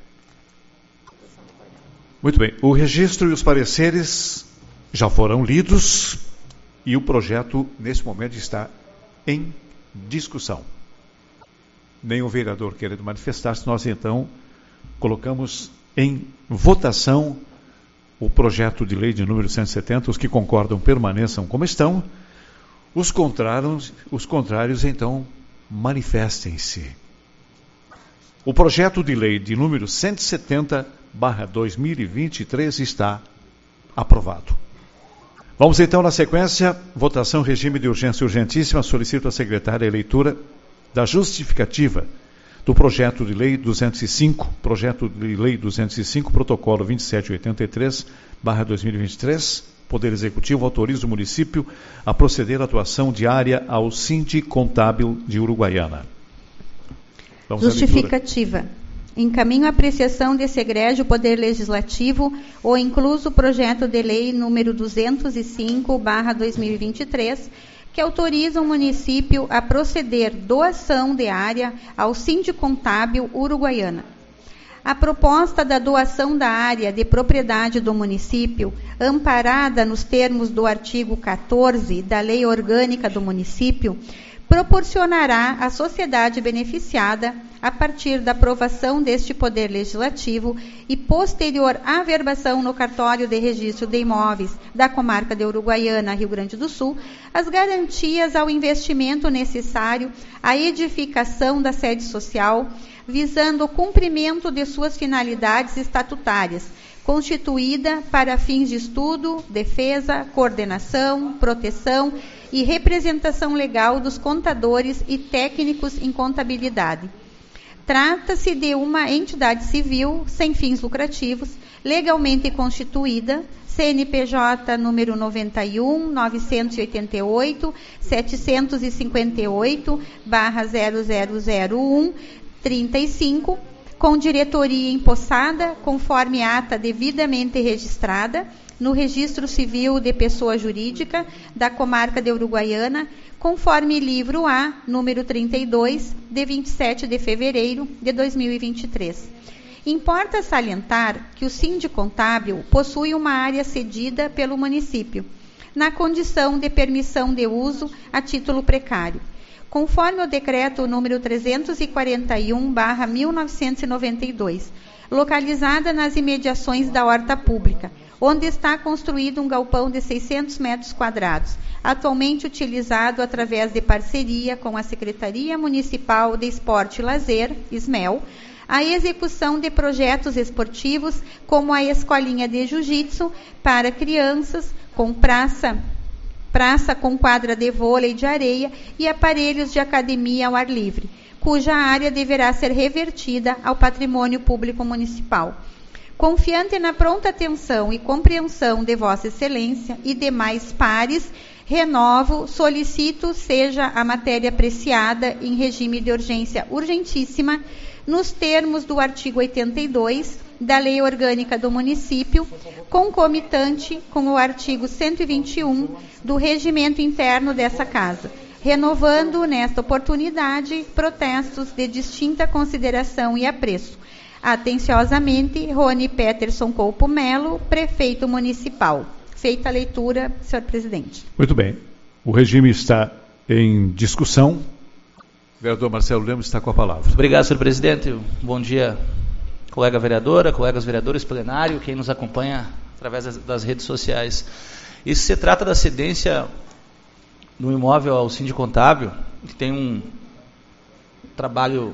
Muito bem. O registro e os pareceres já foram lidos e o projeto, nesse momento, está em discussão. Nenhum vereador querendo manifestar-se, nós então colocamos em votação o projeto de lei de número cento e setenta. Os que concordam permaneçam como estão, os contrários, os contrários então manifestem-se. O projeto de lei de número cento e setenta barra dois mil e vinte e três está aprovado. Vamos então na sequência, votação regime de urgência urgentíssima. Solicito à secretária a leitura da justificativa do projeto de lei duzentos e cinco, projeto de lei duzentos e cinco, protocolo vinte e sete oitenta e três barra dois mil e vinte e três, Poder Executivo autoriza o município a proceder à atuação diária ao Síndic Contábil de Uruguaiana. Vamos Justificativa. Encaminho a apreciação desse egrégio Poder Legislativo o incluso projeto de lei número duzentos e cinco barra dois mil e vinte e três, que autoriza o município a proceder doação de área ao Síndic Contábil Uruguaiana. A proposta da doação da área de propriedade do município, amparada nos termos do artigo quatorze da Lei Orgânica do Município, proporcionará à sociedade beneficiada, a partir da aprovação deste Poder Legislativo e posterior averbação no cartório de registro de imóveis da comarca de Uruguaiana, Rio Grande do Sul, as garantias ao investimento necessário à edificação da sede social, visando o cumprimento de suas finalidades estatutárias, constituída para fins de estudo, defesa, coordenação, proteção e representação legal dos contadores e técnicos em contabilidade. Trata-se de uma entidade civil sem fins lucrativos, legalmente constituída, C N P J número noventa e um, novecentos e oitenta e oito, setecentos e cinquenta e oito, barra zero zero zero um, trinta e cinco, com diretoria empossada, conforme ata devidamente registrada, no Registro Civil de Pessoa Jurídica da Comarca de Uruguaiana, conforme livro A, número trinta e dois, de vinte e sete de fevereiro de dois mil e vinte e três. Importa salientar que o Síndico Contábil possui uma área cedida pelo município, na condição de permissão de uso a título precário, conforme o decreto número trezentos e quarenta e um, barra mil novecentos e noventa e dois, localizada nas imediações da horta pública, onde está construído um galpão de seiscentos metros quadrados, atualmente utilizado através de parceria com a Secretaria Municipal de Esporte e Lazer, SMEL, a execução de projetos esportivos, como a Escolinha de Jiu-Jitsu para crianças, com praça, praça com quadra de vôlei de areia e aparelhos de academia ao ar livre, cuja área deverá ser revertida ao patrimônio público municipal. Confiante na pronta atenção e compreensão de Vossa Excelência e demais pares, renovo, solicito seja a matéria apreciada em regime de urgência urgentíssima, nos termos do artigo oitenta e dois da Lei Orgânica do Município, concomitante com o artigo cento e vinte e um do Regimento Interno dessa Casa, renovando nesta oportunidade protestos de distinta consideração e apreço. Atenciosamente, Rony Peterson Coupo Melo, Prefeito Municipal. Feita a leitura, senhor presidente. Muito bem. O regime está em discussão. O vereador Marcelo Lemos está com a palavra. Obrigado, senhor presidente. Bom dia, colega vereadora, colegas vereadores, plenário, quem nos acompanha através das, das redes sociais. Isso se trata da cedência do imóvel ao Síndico Contábil, que tem um trabalho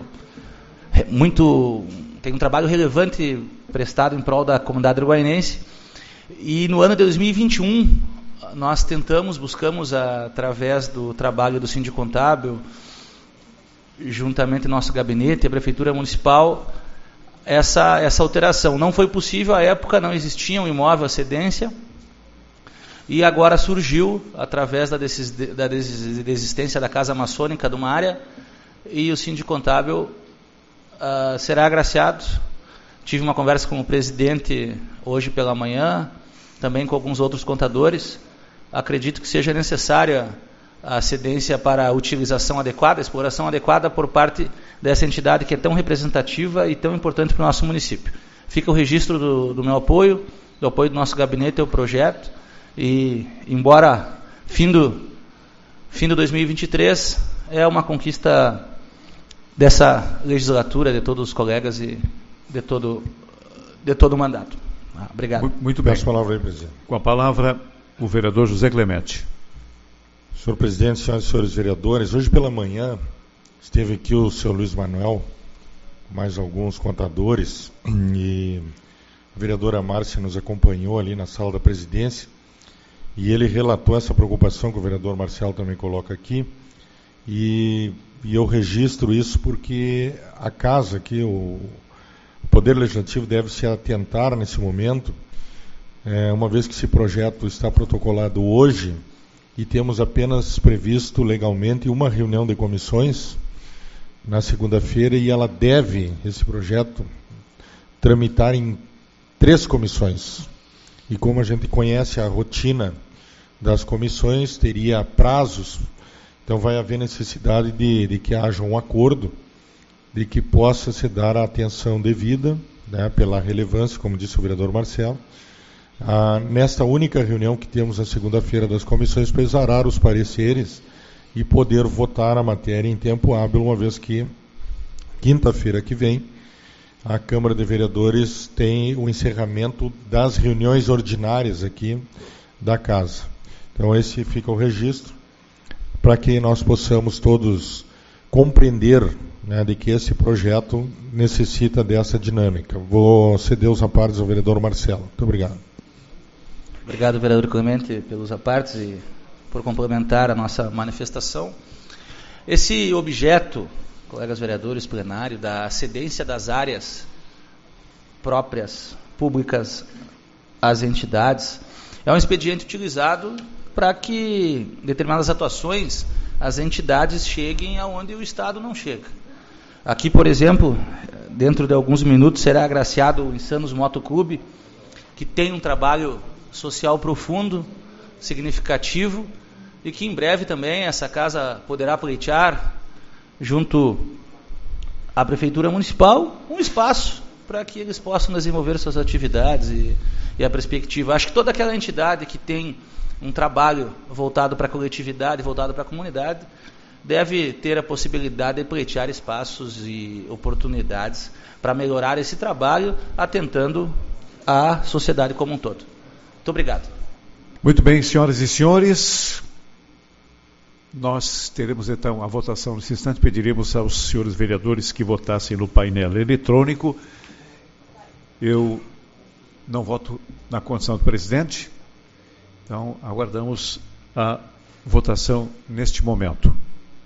muito... tem um trabalho relevante prestado em prol da comunidade uruguaiense. E no ano de dois mil e vinte e um, nós tentamos, buscamos, através do trabalho do Síndico Contábil, juntamente nosso gabinete, a Prefeitura Municipal, essa, essa alteração. Não foi possível, à época não existia um imóvel à cedência, e agora surgiu, através da, desis, da desistência da Casa Maçônica de uma área, e o Síndico Contábil Uh, será agraciado. Tive uma conversa com o presidente hoje pela manhã, também com alguns outros contadores. Acredito que seja necessária a cedência para a utilização adequada, a exploração adequada por parte dessa entidade que é tão representativa e tão importante para o nosso município. Fica o registro do, do meu apoio, do apoio do nosso gabinete ao projeto, e embora fim do, fim do dois mil e vinte e três é uma conquista dessa legislatura, de todos os colegas e de todo, de todo o mandato. Ah, obrigado. Muito bem. Peço a palavra aí, presidente. Com a palavra, o vereador José Clemente. Senhor presidente, senhoras e senhores vereadores, hoje pela manhã esteve aqui o senhor Luiz Manuel, mais alguns contadores, e a vereadora Márcia nos acompanhou ali na sala da presidência, e ele relatou essa preocupação que o vereador Marcelo também coloca aqui, e E eu registro isso porque a casa aqui, o, o Poder Legislativo deve se atentar nesse momento, é, uma vez que esse projeto está protocolado hoje e temos apenas previsto legalmente uma reunião de comissões na segunda-feira, e ela deve, esse projeto, tramitar em três comissões. E como a gente conhece a rotina das comissões, teria prazos. Então vai haver necessidade de, de que haja um acordo, de que possa se dar a atenção devida, né, pela relevância, como disse o vereador Marcelo. Ah, nesta única reunião que temos na segunda-feira das comissões, para exarar os pareceres e poder votar a matéria em tempo hábil, uma vez que quinta-feira que vem a Câmara de Vereadores tem o encerramento das reuniões ordinárias aqui da Casa. Então esse fica o registro para que nós possamos todos compreender, né, de que esse projeto necessita dessa dinâmica. Vou ceder os apartes ao vereador Marcelo. Muito obrigado. Obrigado, vereador Clemente, pelos apartes e por complementar a nossa manifestação. Esse objeto, colegas vereadores, plenário, da cedência das áreas próprias, públicas, às entidades, é um expediente utilizado para que determinadas atuações, as entidades cheguem aonde o Estado não chega. Aqui, por exemplo, dentro de alguns minutos será agraciado o Insanos Motoclube, que tem um trabalho social profundo, significativo, e que em breve também essa casa poderá pleitear, junto à Prefeitura Municipal, um espaço para que eles possam desenvolver suas atividades e, e a perspectiva. Acho que toda aquela entidade que tem um trabalho voltado para a coletividade, voltado para a comunidade, deve ter a possibilidade de pleitear espaços e oportunidades para melhorar esse trabalho, atentando à sociedade como um todo. Muito obrigado. Muito bem, senhoras e senhores, nós teremos então a votação nesse instante. Pediremos aos senhores vereadores que votassem no painel eletrônico. Eu não voto na condição do presidente, então aguardamos a votação neste momento.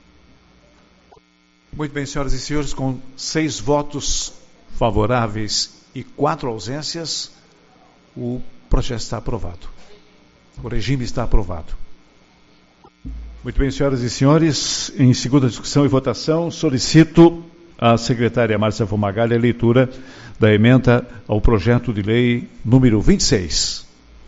Muito bem, senhoras e senhores, com seis votos favoráveis e quatro ausências, o projeto está aprovado. O regime está aprovado. Muito bem, senhoras e senhores, em segunda discussão e votação, solicito à secretária Márcia Fumagalli a leitura da emenda ao projeto de lei número vinte e seis.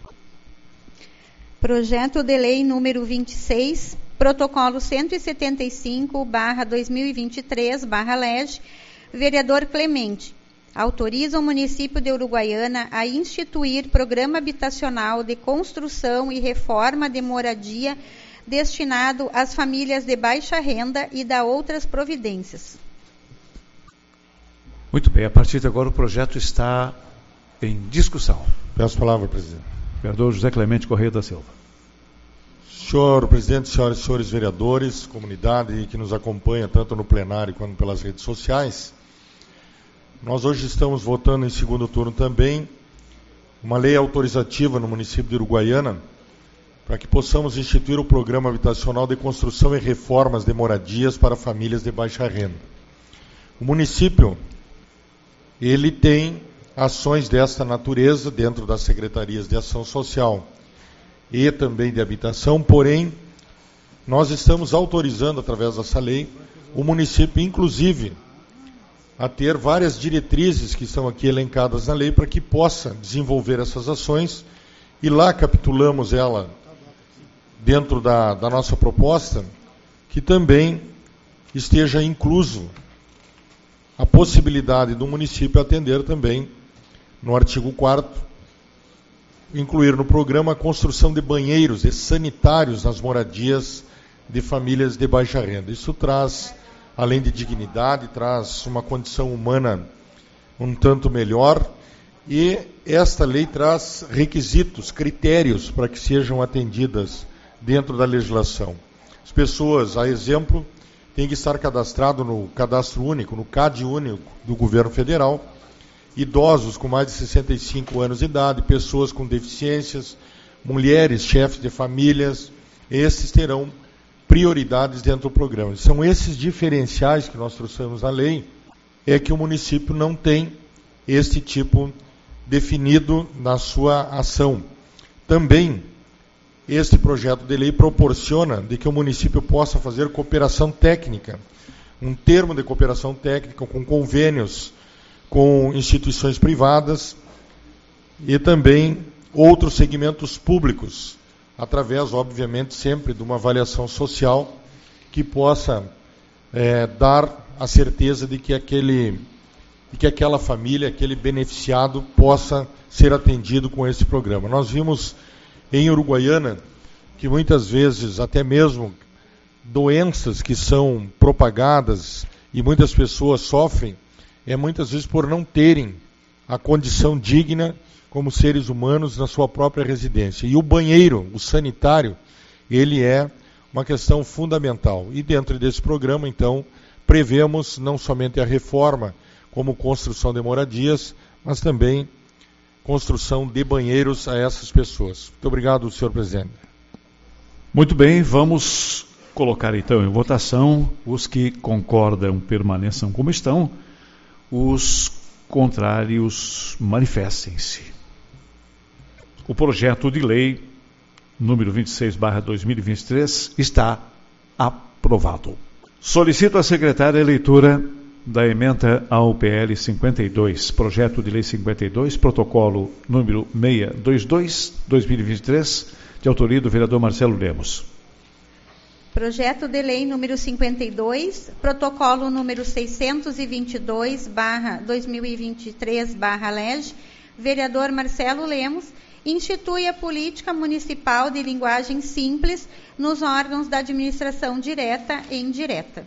Projeto de lei número vinte e seis, protocolo cento e setenta e cinco barra dois mil e vinte e três barra L E G, vereador Clemente, autoriza o município de Uruguaiana a instituir programa habitacional de construção e reforma de moradia destinado às famílias de baixa renda e da outras providências. Muito bem, a partir de agora o projeto está em discussão. Peço a palavra, presidente. Vereador José Clemente Correia da Silva. Senhor presidente, senhoras e senhores vereadores, comunidade que nos acompanha tanto no plenário quanto pelas redes sociais, nós hoje estamos votando em segundo turno também uma lei autorizativa no município de Uruguaiana para que possamos instituir o programa habitacional de construção e reformas de moradias para famílias de baixa renda. O município, ele tem ações desta natureza dentro das secretarias de ação social e também de habitação, porém, nós estamos autorizando, através dessa lei, o município, inclusive, a ter várias diretrizes que estão aqui elencadas na lei para que possa desenvolver essas ações, e lá capitulamos ela dentro da, da nossa proposta, que também esteja incluso a possibilidade do município atender também, no artigo quarto, incluir no programa a construção de banheiros e sanitários nas moradias de famílias de baixa renda. Isso traz, além de dignidade, traz uma condição humana um tanto melhor, e esta lei traz requisitos, critérios para que sejam atendidas dentro da legislação. As pessoas, a exemplo, têm que estar cadastrado no cadastro único, no C A D único do governo federal, idosos com mais de sessenta e cinco anos de idade, pessoas com deficiências, mulheres, chefes de famílias, esses terão prioridades dentro do programa. São esses diferenciais que nós trouxemos na lei, é que o município não tem este tipo definido na sua ação. Também, este projeto de lei proporciona de que o município possa fazer cooperação técnica, um termo de cooperação técnica com convênios com instituições privadas e também outros segmentos públicos, através, obviamente, sempre de uma avaliação social que possa é, dar a certeza de que, aquele, de que aquela família, aquele beneficiado possa ser atendido com esse programa. Nós vimos em Uruguaiana que muitas vezes, até mesmo doenças que são propagadas e muitas pessoas sofrem, é muitas vezes por não terem a condição digna como seres humanos na sua própria residência. E o banheiro, o sanitário, ele é uma questão fundamental. E dentro desse programa, então, prevemos não somente a reforma como construção de moradias, mas também construção de banheiros a essas pessoas. Muito obrigado, senhor presidente. Muito bem, vamos colocar então em votação. Os que concordam permaneçam como estão, os contrários manifestem-se. O projeto de lei número vinte e seis barra dois mil e vinte e três está aprovado. Solicito à secretária a leitura da emenda ao P L cinquenta e dois, projeto de lei cinquenta e dois, protocolo número seiscentos e vinte e dois, dois mil e vinte e três, de autoria do vereador Marcelo Lemos. Projeto de lei número cinquenta e dois, protocolo número seiscentos e vinte e dois barra dois mil e vinte e três barra L E G, vereador Marcelo Lemos, institui a política municipal de linguagem simples nos órgãos da administração direta e indireta.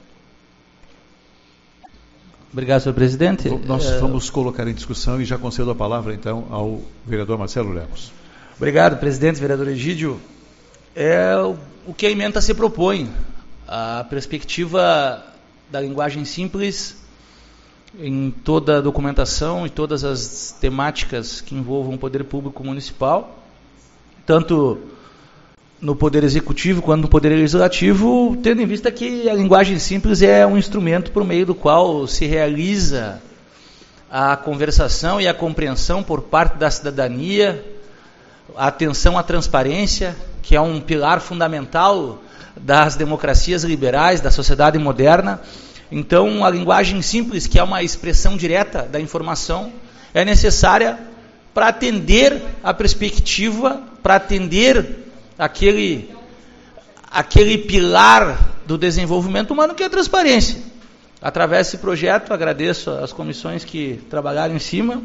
Obrigado, senhor presidente. Nós vamos colocar em discussão e já concedo a palavra, então, ao vereador Marcelo Lemos. Obrigado, presidente, vereador Egídio. É o que a emenda se propõe, a perspectiva da linguagem simples em toda a documentação e todas as temáticas que envolvam o poder público municipal, tanto no poder executivo quanto no poder legislativo, tendo em vista que a linguagem simples é um instrumento por meio do qual se realiza a conversação e a compreensão por parte da cidadania, a atenção à transparência, que é um pilar fundamental das democracias liberais, da sociedade moderna. Então, a linguagem simples, que é uma expressão direta da informação, é necessária para atender a perspectiva, para atender aquele, aquele pilar do desenvolvimento humano, que é a transparência. Através desse projeto, agradeço às comissões que trabalharam em cima,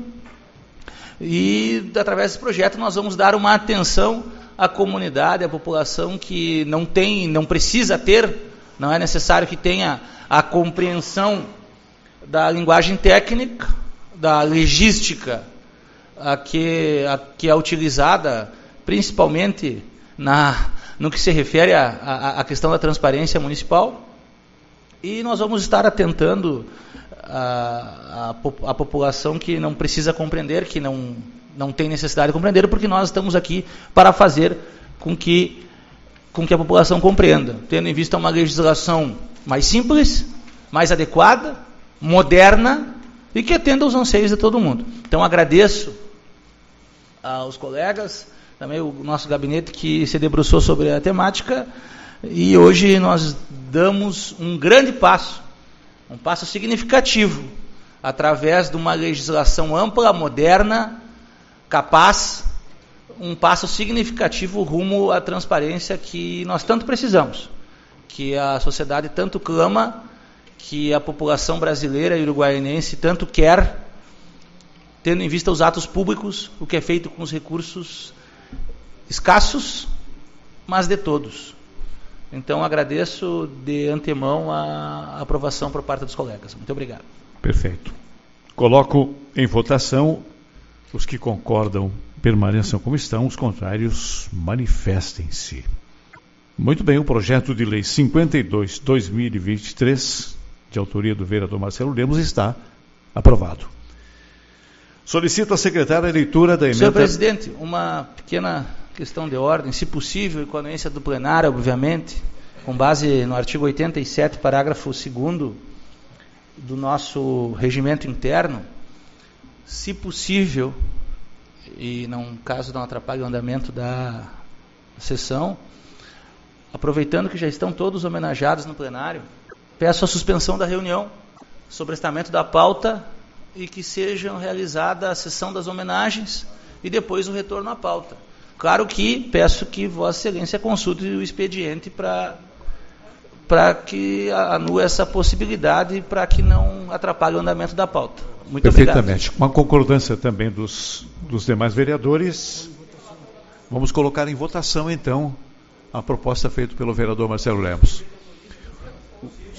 e através desse projeto nós vamos dar uma atenção à comunidade, à população que não tem, não precisa ter, não é necessário que tenha a compreensão da linguagem técnica, da legística a que, a, que é utilizada principalmente na, no que se refere à questão da transparência municipal. E nós vamos estar atentando a, a, a população que não precisa compreender, que não, não tem necessidade de compreender, porque nós estamos aqui para fazer com que, com que a população compreenda, tendo em vista uma legislação mais simples, mais adequada, moderna e que atenda aos anseios de todo mundo. Então agradeço aos colegas, também o nosso gabinete que se debruçou sobre a temática, e hoje nós damos um grande passo, um passo significativo, através de uma legislação ampla, moderna, capaz, um passo significativo rumo à transparência que nós tanto precisamos, que a sociedade tanto clama, que a população brasileira e uruguaianense tanto quer, tendo em vista os atos públicos, o que é feito com os recursos escassos, mas de todos. Então, agradeço de antemão a aprovação por parte dos colegas. Muito obrigado. Perfeito. Coloco em votação. Os que concordam permaneçam como estão, os contrários manifestem-se. Muito bem, o projeto de lei cinquenta e dois, dois mil e vinte e três, de autoria do vereador Marcelo Lemos, está aprovado. Solicito à secretária a leitura da emenda... Senhor presidente, uma pequena questão de ordem, se possível, e com a anuência do plenário, obviamente, com base no artigo oitenta e sete, parágrafo segundo do nosso regimento interno, se possível, e não, caso não atrapalhe o andamento da sessão, aproveitando que já estão todos homenageados no plenário, peço a suspensão da reunião, sobrestamento da pauta, e que sejam realizada a sessão das homenagens e depois o retorno à pauta. Claro que peço que Vossa Excelência consulte o expediente para para que anule essa possibilidade, para que não atrapalhe o andamento da pauta. Muito Perfeitamente. obrigado. Com a concordância também dos, dos demais vereadores, vamos colocar em votação, então, a proposta feita pelo vereador Marcelo Lemos.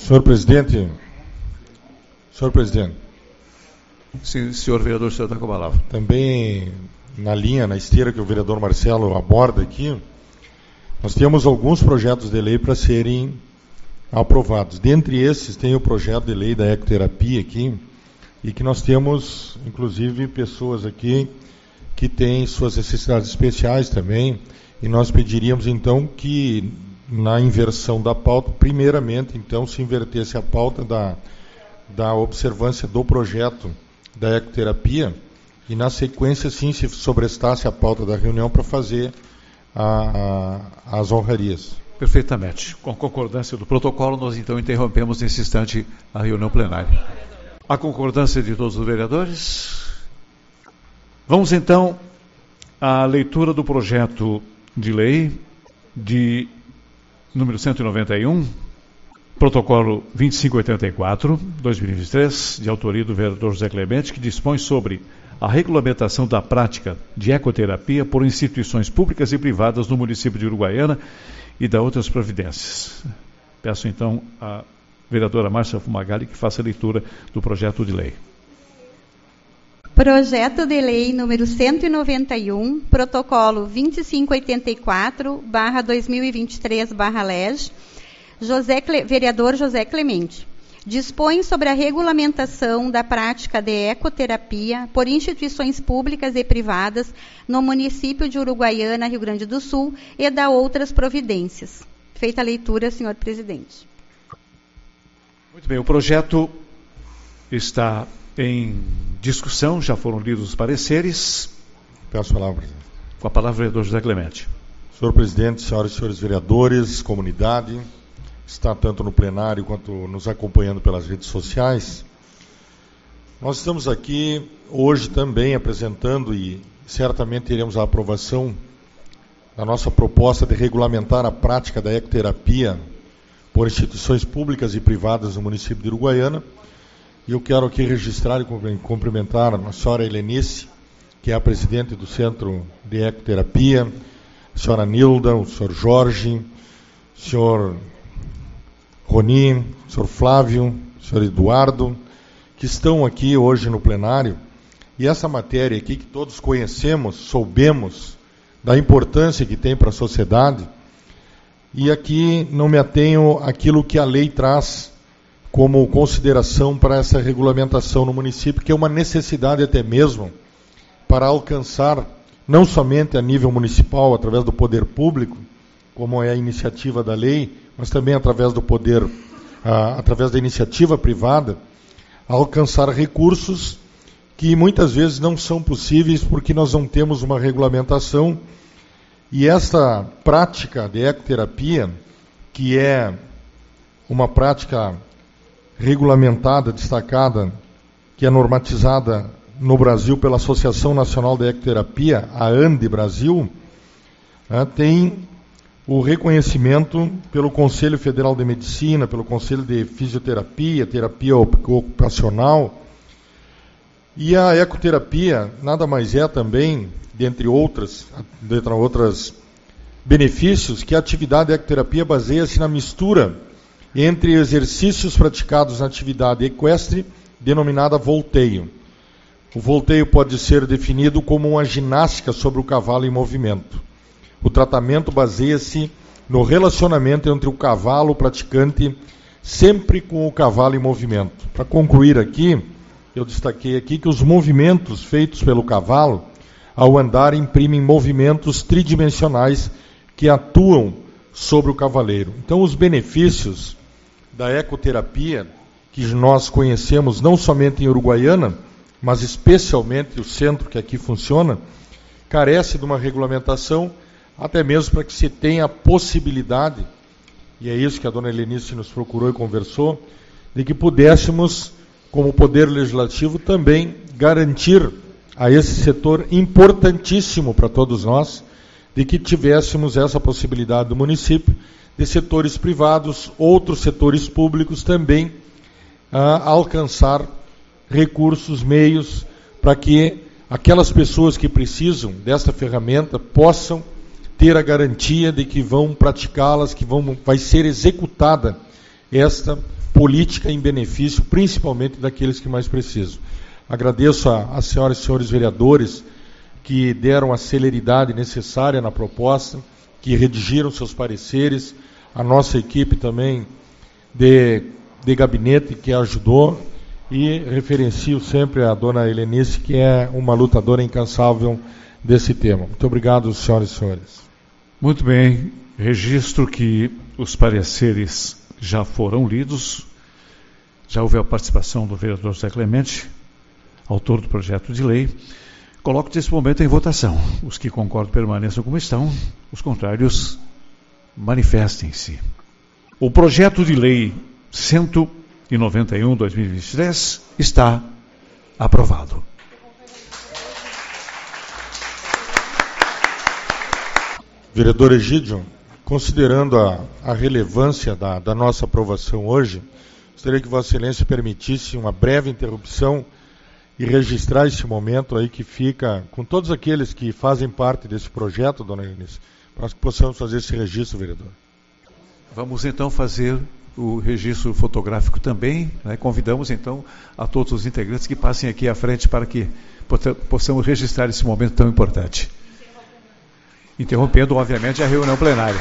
Senhor presidente, senhor presidente. Sim, senhor vereador, o senhor está com a palavra. Também na linha, na esteira que o vereador Marcelo aborda aqui, nós temos alguns projetos de lei para serem aprovados. Dentre esses tem o projeto de lei da ecoterapia aqui, e que nós temos, inclusive, pessoas aqui que têm suas necessidades especiais também, e nós pediríamos, então, que na inversão da pauta, primeiramente, então, se invertesse a pauta da, da observância do projeto da ecoterapia, e na sequência, sim, se sobrestasse a pauta da reunião para fazer a, a, as honrarias. Perfeitamente. Com a concordância do protocolo, nós então interrompemos nesse instante a reunião plenária. A concordância de todos os vereadores. Vamos então à leitura do projeto de lei de número cento e noventa e um, protocolo vinte e cinco oitenta e quatro, dois mil e vinte e três, de autoria do vereador José Clemente, que dispõe sobre a regulamentação da prática de ecoterapia por instituições públicas e privadas no município de Uruguaiana e da outras providências. Peço então a vereadora Márcia Fumagalli que faça a leitura do projeto de lei. Projeto de lei número cento e noventa e um, protocolo vinte e cinco oitenta e quatro, barra dois mil e vinte e três, barra L E G, José Cle... vereador José Clemente. Dispõe sobre a regulamentação da prática de ecoterapia por instituições públicas e privadas no município de Uruguaiana, Rio Grande do Sul, e da outras providências. Feita a leitura, senhor presidente. Muito bem, o projeto está em discussão, já foram lidos os pareceres. Peço a palavra. Com a palavra o vereador José Clemente. Senhor presidente, senhoras e senhores vereadores, comunidade, está tanto no plenário quanto nos acompanhando pelas redes sociais. Nós estamos aqui hoje também apresentando, e certamente teremos a aprovação da nossa proposta de regulamentar a prática da ecoterapia por instituições públicas e privadas no município de Uruguaiana. E eu quero aqui registrar e cumprimentar a senhora Helenice, que é a presidente do Centro de Ecoterapia, a senhora Nilda, o senhor Jorge, o senhor Roni, o senhor Flávio, o senhor Eduardo, que estão aqui hoje no plenário. E essa matéria aqui que todos conhecemos, soubemos da importância que tem para a sociedade, e aqui não me atenho àquilo que a lei traz como consideração para essa regulamentação no município, que é uma necessidade até mesmo para alcançar, não somente a nível municipal, através do poder público, como é a iniciativa da lei, mas também através do poder, ah, através da iniciativa privada, alcançar recursos que muitas vezes não são possíveis porque nós não temos uma regulamentação. E essa prática de ecoterapia, que é uma prática regulamentada, destacada, que é normatizada no Brasil pela Associação Nacional de Ecoterapia, a ANDE Brasil, né, tem o reconhecimento pelo Conselho Federal de Medicina, pelo Conselho de Fisioterapia, Terapia Ocupacional. E a ecoterapia nada mais é também, dentre outras, dentre outros benefícios, que a atividade de ecoterapia baseia-se na mistura entre exercícios praticados na atividade equestre, denominada volteio. O volteio pode ser definido como uma ginástica sobre o cavalo em movimento. O tratamento baseia-se no relacionamento entre o cavalo, o praticante, sempre com o cavalo em movimento. Para concluir aqui, eu destaquei aqui que os movimentos feitos pelo cavalo, ao andar, imprimem movimentos tridimensionais que atuam sobre o cavaleiro. Então, os benefícios da ecoterapia, que nós conhecemos não somente em Uruguaiana, mas especialmente o centro que aqui funciona, carece de uma regulamentação, até mesmo para que se tenha a possibilidade, e é isso que a dona Helenice nos procurou e conversou, de que pudéssemos, como Poder Legislativo, também garantir a esse setor importantíssimo para todos nós, de que tivéssemos essa possibilidade do município, de setores privados, outros setores públicos também, a alcançar recursos, meios, para que aquelas pessoas que precisam desta ferramenta possam ter a garantia de que vão praticá-las, que vão, vai ser executada esta política em benefício, principalmente daqueles que mais precisam. Agradeço às senhoras e senhores vereadores que deram a celeridade necessária na proposta, que redigiram seus pareceres, a nossa equipe também de, de gabinete que ajudou, e referencio sempre a dona Helenice, que é uma lutadora incansável desse tema. Muito obrigado, senhoras e senhores. Muito bem, registro que os pareceres já foram lidos, já houve a participação do vereador José Clemente, autor do projeto de lei. Coloco nesse momento em votação. Os que concordam permaneçam como estão, os contrários manifestem-se. O projeto de lei cento e noventa e um barra dois mil e vinte e três está aprovado. Vereador Egídio, considerando a, a relevância da, da nossa aprovação hoje, gostaria que Vossa Excelência permitisse uma breve interrupção e registrar esse momento aí que fica com todos aqueles que fazem parte desse projeto, dona Eunice, para que possamos fazer esse registro, vereador. Vamos então fazer o registro fotográfico também, né? Convidamos então a todos os integrantes que passem aqui à frente para que possamos registrar esse momento tão importante. Interrompendo, obviamente, a reunião plenária.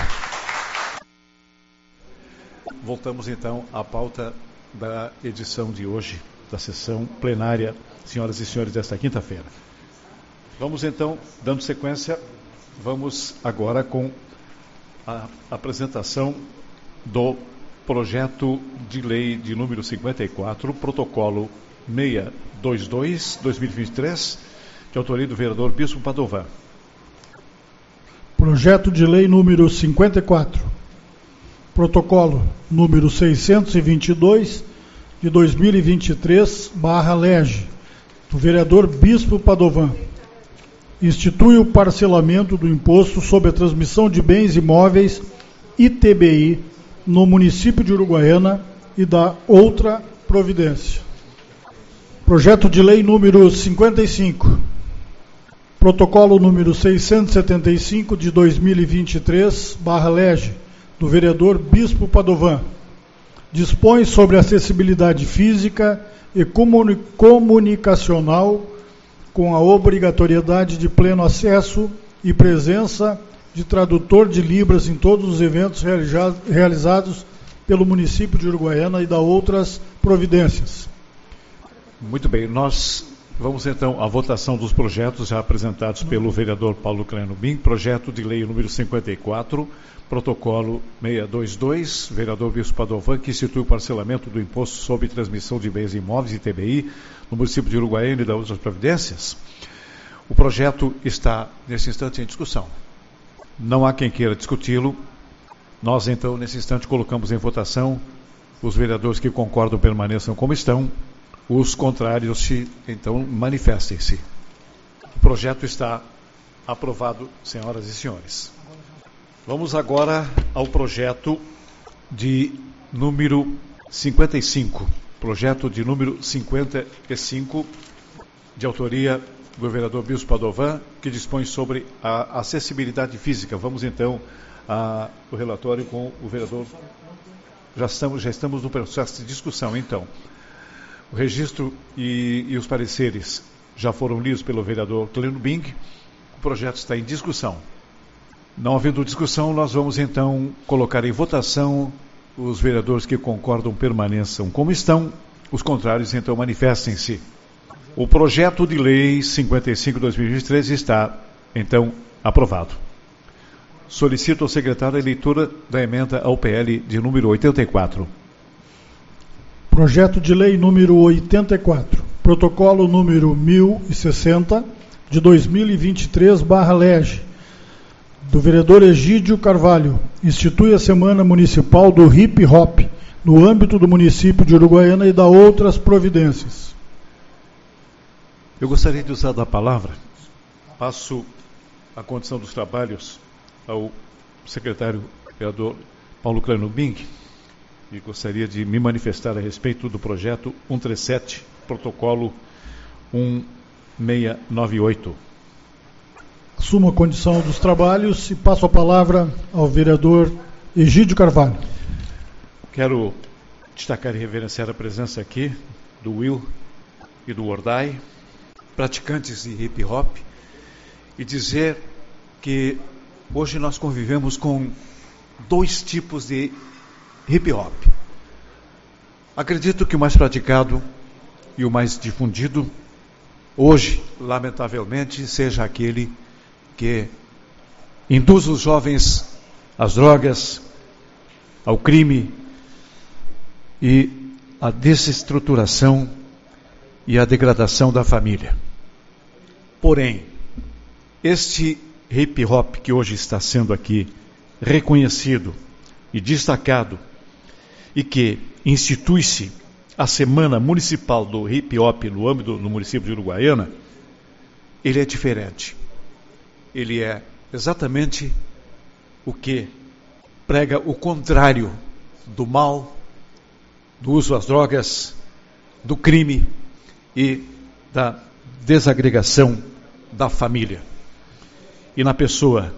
Voltamos então à pauta da edição de hoje, da sessão plenária, senhoras e senhores, desta quinta-feira. Vamos então, dando sequência, vamos agora com a apresentação do projeto de lei de número cinquenta e quatro, protocolo seiscentos e vinte e dois barra dois mil e vinte e três, de autoria do vereador Bispo Padovan. Projeto de lei número cinquenta e quatro, protocolo número seiscentos e vinte e dois de dois mil e vinte e três, barra Lege, do vereador Bispo Padovan. Institui o parcelamento do imposto sobre a transmissão de bens imóveis, I T B I, no município de Uruguaiana e da outra providência. Projeto de lei número cinquenta e cinco, protocolo número seiscentos e setenta e cinco de dois mil e vinte e três, barra Lege, do vereador Bispo Padovan. Dispõe sobre acessibilidade física e comuni- comunicacional com a obrigatoriedade de pleno acesso e presença de tradutor de Libras em todos os eventos realiza- realizados pelo município de Uruguaiana e da outras providências. Muito bem, nós vamos então à votação dos projetos já apresentados pelo vereador Paulo Cleno Bim. Projeto de lei número cinquenta e quatro, protocolo seiscentos e vinte e dois, vereador Bispo Padovan, que institui o parcelamento do imposto sobre transmissão de bens imóveis, I T B I, no município de Uruguaiana e das outras providências. O projeto está, nesse instante, em discussão. Não há quem queira discuti-lo. Nós, então, nesse instante, colocamos em votação. Os vereadores que concordam permaneçam como estão. Os contrários, então, manifestem-se. O projeto está aprovado, senhoras e senhores. Vamos agora ao projeto de número cinquenta e cinco. Projeto de número cinquenta e cinco, de autoria do vereador Bispo Padovan, que dispõe sobre a acessibilidade física. Vamos então ao relatório com o vereador. Já estamos, já estamos no processo de discussão, então. O registro e, e os pareceres já foram lidos pelo vereador Cleno Bing. O projeto está em discussão. Não havendo discussão, nós vamos então colocar em votação. Os vereadores que concordam permaneçam como estão. Os contrários, então, manifestem-se. O projeto de lei cinquenta e cinco barra dois mil e vinte e três está, então, aprovado. Solicito ao secretário a leitura da emenda ao P L de número oitenta e quatro. Projeto de lei número oitenta e quatro, protocolo número mil e sessenta, de dois mil e vinte e três, barra Lege, do vereador Egídio Carvalho, institui a Semana Municipal do Hip Hop, no âmbito do município de Uruguaiana e da outras providências. Eu gostaria de usar da palavra. Passo a condição dos trabalhos ao secretário vereador Paulo Cleno Bing, e gostaria de me manifestar a respeito do projeto cento e trinta e sete, protocolo um seis nove oito. Assumo a condição dos trabalhos e passo a palavra ao vereador Egídio Carvalho. Quero destacar e reverenciar a presença aqui do Will e do Ordai, praticantes de hip hop, e dizer que hoje nós convivemos com dois tipos de hip hop. Acredito que o mais praticado e o mais difundido hoje, lamentavelmente, seja aquele que induz os jovens às drogas, ao crime e à desestruturação e à degradação da família. Porém, este hip hop que hoje está sendo aqui reconhecido e destacado e que institui-se a Semana Municipal do Hip Hop no âmbito do município de Uruguaiana, ele é diferente. Ele é exatamente o que prega o contrário do mal, do uso às drogas, do crime e da desagregação da família. E na pessoa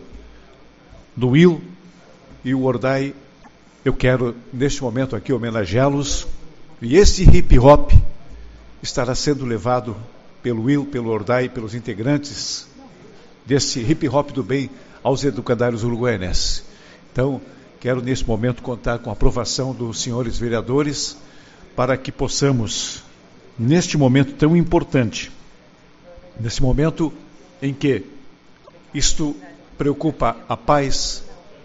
do Will e o Ordai, eu quero, neste momento aqui, homenageá-los. E esse hip hop estará sendo levado pelo Will, pelo Ordai, pelos integrantes desse hip hop do bem aos educandários uruguaianenses. Então, quero nesse momento contar com a aprovação dos senhores vereadores para que possamos, neste momento tão importante, nesse momento em que isto preocupa a pais,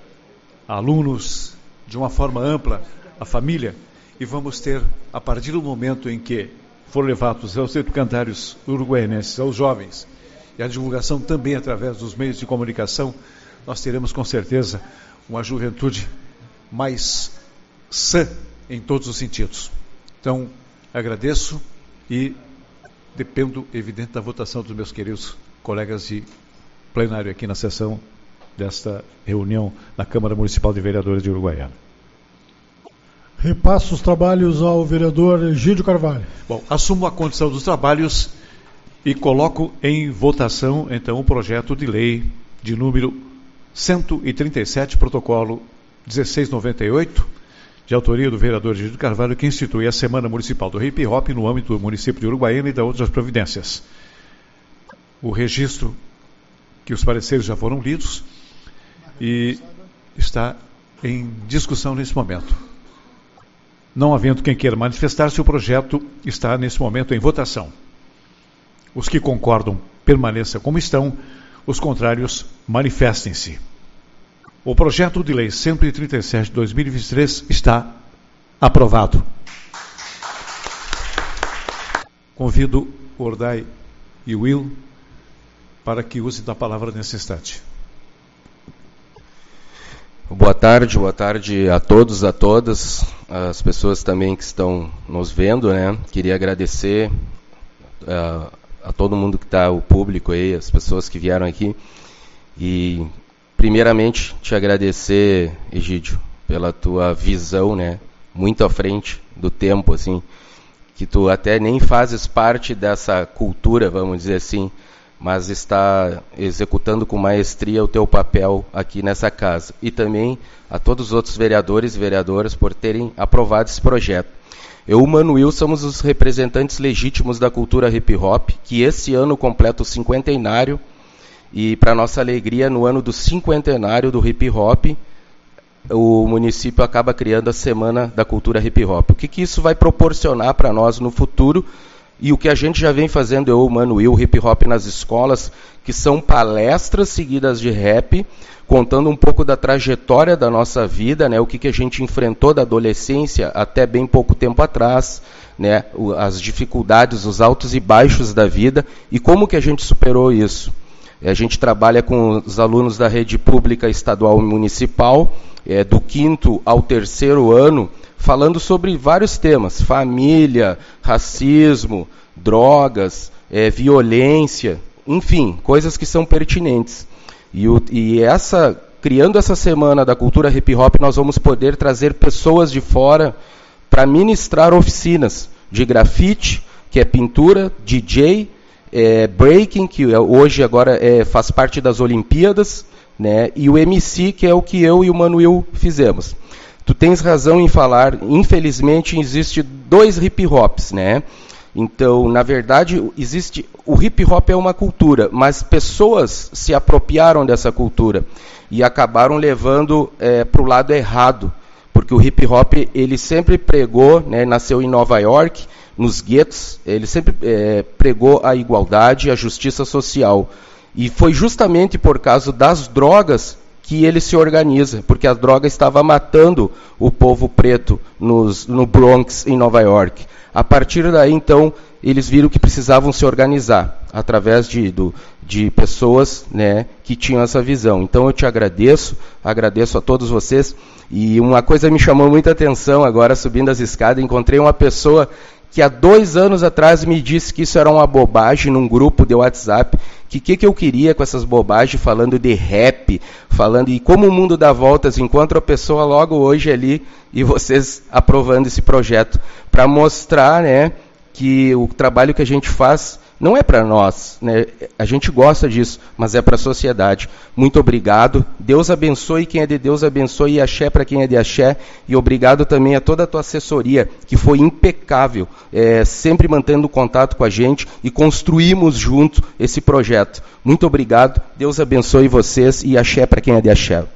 a alunos, de uma forma ampla, a família, e vamos ter, a partir do momento em que for levados aos educandários uruguaianenses, aos jovens, e a divulgação também através dos meios de comunicação, nós teremos com certeza uma juventude mais sã em todos os sentidos. Então, agradeço e dependo, evidente, da votação dos meus queridos colegas de plenário aqui na sessão desta reunião na Câmara Municipal de Vereadores de Uruguaiana. Repasso os trabalhos ao vereador Egídio Carvalho. Bom, assumo a condição dos trabalhos e coloco em votação, então, o projeto de lei de número cento e trinta e sete, protocolo dezesseis noventa e oito, de autoria do vereador Egídio Carvalho, que institui a Semana Municipal do Hip Hop no âmbito do município de Uruguaiana e da outras providências. O registro que os pareceres já foram lidos e está em discussão nesse momento. Não havendo quem queira manifestar-se, o projeto está nesse momento em votação. Os que concordam permaneçam como estão, os contrários manifestem-se. O projeto de lei cento e trinta e sete de dois mil e vinte e três está aprovado. Convido o Ordai e o Will para que usem da palavra nesse instante. Boa tarde, boa tarde a todos, a todas, as pessoas também que estão nos vendo, né? Queria agradecer uh, a todo mundo que está, o público aí, as pessoas que vieram aqui. E, primeiramente, te agradecer, Egídio, pela tua visão, né? Muito à frente do tempo, assim, que tu até nem fazes parte dessa cultura, vamos dizer assim, mas está executando com maestria o teu papel aqui nessa casa. E também a todos os outros vereadores e vereadoras por terem aprovado esse projeto. Eu e o Manuel somos os representantes legítimos da cultura hip hop, que esse ano completa o cinquentenário, e para nossa alegria, no ano do cinquentenário do hip hop, o município acaba criando a Semana da Cultura Hip Hop. O que, que isso vai proporcionar para nós no futuro? E o que a gente já vem fazendo, eu, o Manuel, hip hop nas escolas, que são palestras seguidas de rap, contando um pouco da trajetória da nossa vida, né, o que, que a gente enfrentou da adolescência até bem pouco tempo atrás, né, as dificuldades, os altos e baixos da vida, e como que a gente superou isso. A gente trabalha com os alunos da rede pública estadual e municipal, é, do quinto ao terceiro ano, falando sobre vários temas, família, racismo, drogas, é, violência, enfim, coisas que são pertinentes. E, o, e essa, criando essa Semana da Cultura Hip Hop, nós vamos poder trazer pessoas de fora para ministrar oficinas de grafite, que é pintura, D J, é, breaking, que hoje agora é, faz parte das Olimpíadas, né, e o M C, que é o que eu e o Manuel fizemos. tu tens razão em falar, infelizmente existe dois hip hops, né? Então, na verdade, existe o hip hop é uma cultura, mas pessoas se apropriaram dessa cultura e acabaram levando é, para o lado errado, porque o hip hop ele sempre pregou, né, nasceu em Nova York, nos guetos, ele sempre é, pregou a igualdade e a justiça social. E foi justamente por causa das drogas que ele se organiza, porque a droga estava matando o povo preto nos, no Bronx, em Nova York. A partir daí, então, eles viram que precisavam se organizar, através de, do, de pessoas, né, que tinham essa visão. Então, eu te agradeço, agradeço a todos vocês. E uma coisa me chamou muita atenção, agora subindo as escadas, encontrei uma pessoa que há dois anos atrás me disse que isso era uma bobagem num grupo de WhatsApp, que o que, que eu queria com essas bobagens, falando de rap, falando e como o mundo dá voltas, encontro a pessoa logo hoje ali e vocês aprovando esse projeto, para mostrar, né, que o trabalho que a gente faz não é para nós, né? A gente gosta disso, mas é para a sociedade. Muito obrigado. Deus abençoe quem é de Deus, abençoe e axé para quem é de axé. E obrigado também a toda a tua assessoria, que foi impecável, é, sempre mantendo contato com a gente e construímos junto esse projeto. Muito obrigado. Deus abençoe vocês e axé para quem é de axé.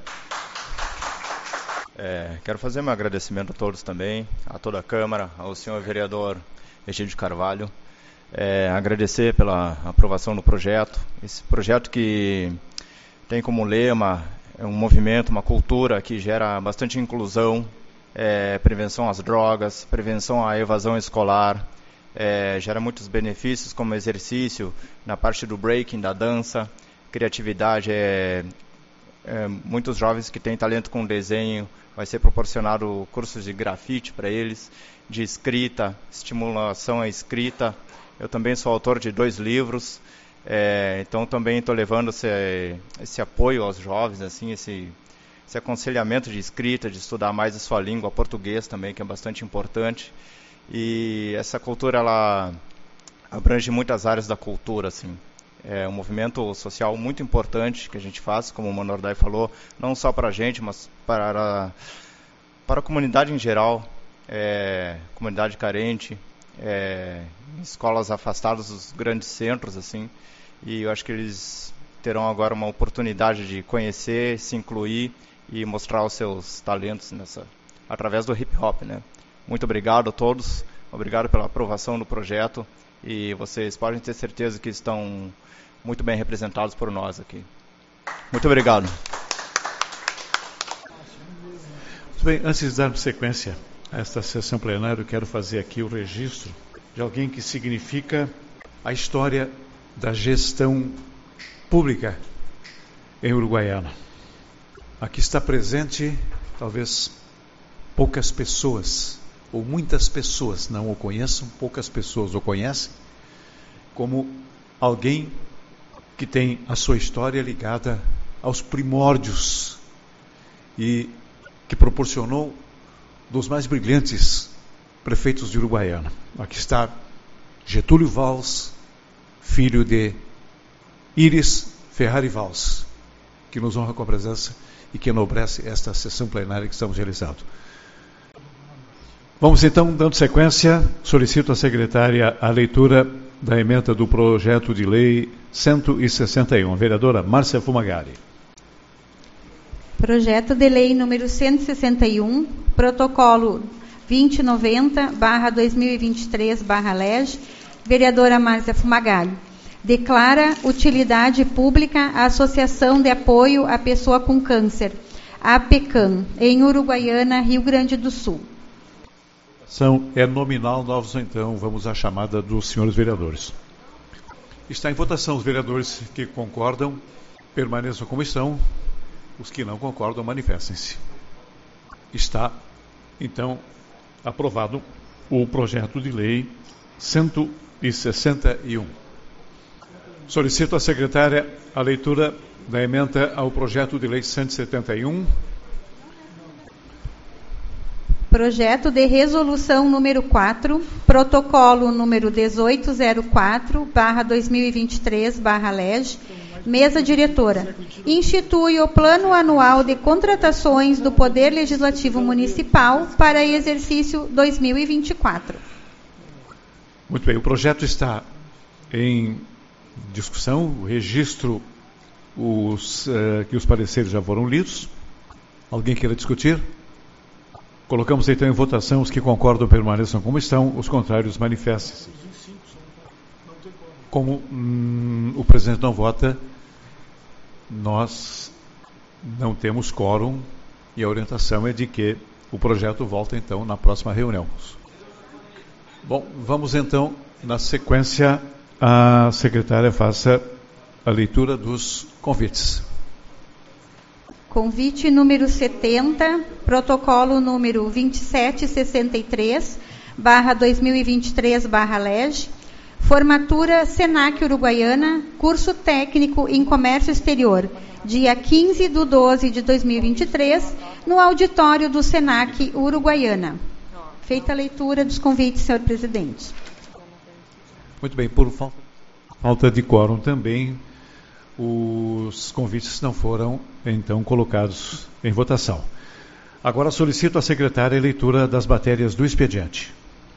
É, quero fazer meu agradecimento a todos também, a toda a Câmara, ao senhor vereador Egídio Carvalho. É, agradecer pela aprovação do projeto, esse projeto que tem como lema é um movimento, uma cultura que gera bastante inclusão, é, prevenção às drogas, prevenção à evasão escolar, é, gera muitos benefícios como exercício na parte do breaking, da dança, criatividade, é, é, muitos jovens que têm talento com desenho, vai ser proporcionado cursos de grafite para eles, de escrita, estimulação à escrita. Eu também sou autor de dois livros, é, então também estou levando esse, esse apoio aos jovens, assim, esse, esse aconselhamento de escrita, de estudar mais a sua língua, português também, que é bastante importante. E essa cultura, ela abrange muitas áreas da cultura, assim. É um movimento social muito importante que a gente faz, como o Mano Ordai falou, não só para a gente, mas para, para a comunidade em geral, é, comunidade carente, É, escolas afastadas dos grandes centros, assim, e eu acho que eles terão agora uma oportunidade de conhecer, se incluir e mostrar os seus talentos nessa, através do hip hop, né? Muito obrigado a todos, obrigado pela aprovação do projeto e vocês podem ter certeza que estão muito bem representados por nós aqui. Muito obrigado. Muito bem, antes de darmos sequência a esta sessão plenária, eu quero fazer aqui o registro de alguém que significa a história da gestão pública em Uruguaiana. Aqui está presente, talvez poucas pessoas, ou muitas pessoas não o conheçam, poucas pessoas o conhecem, como alguém que tem a sua história ligada aos primórdios e que proporcionou dos mais brilhantes prefeitos de Uruguaiana. Aqui está Getúlio Valls, filho de Iris Ferrari Valls, que nos honra com a presença e que enobrece esta sessão plenária que estamos realizando. Vamos então, dando sequência, solicito à secretária a leitura da emenda do projeto de lei cento e sessenta e um. A vereadora Márcia Fumagalli. Projeto de lei número cento e sessenta e um, protocolo vinte e noventa barra dois mil e vinte e três barra L E G, vereadora Márcia Fumagalli. Declara utilidade pública a Associação de Apoio à Pessoa com Câncer, a APECAM, em Uruguaiana, Rio Grande do Sul. São é nominal, novos então, vamos à chamada dos senhores vereadores. Está em votação os vereadores que concordam, permaneçam como estão, os que não concordam, manifestem-se. Está, então, aprovado o projeto de lei cento e sessenta e um. Solicito à secretária a leitura da emenda ao projeto de lei cento e setenta e um. Projeto de resolução número quatro, protocolo número dezoito zero quatro barra dois mil e vinte e três barra L E G, Mesa diretora. Institui o Plano Anual de Contratações do Poder Legislativo Municipal para exercício dois mil e vinte e quatro. Muito bem, o projeto está em discussão, o registro, os, uh, que os pareceres já foram lidos. Alguém queira discutir? Colocamos então em votação os que concordam permaneçam como estão, os contrários manifestem-se. Como hum, o presidente não vota, nós não temos quórum e a orientação é de que o projeto volta então na próxima reunião. Bom, vamos então, na sequência, a secretária faça a leitura dos convites. Convite número setenta, protocolo número vinte e sete sessenta e três, barra dois mil e vinte e três, barra L E G, formatura Senac Uruguaiana, curso técnico em comércio exterior, dia quinze de doze de dois mil e vinte e três, no auditório do Senac Uruguaiana. Feita a leitura dos convites, senhor presidente. Muito bem, por falta, falta de quórum também, os convites não foram, então, colocados em votação. Agora solicito à secretária a leitura das matérias do expediente.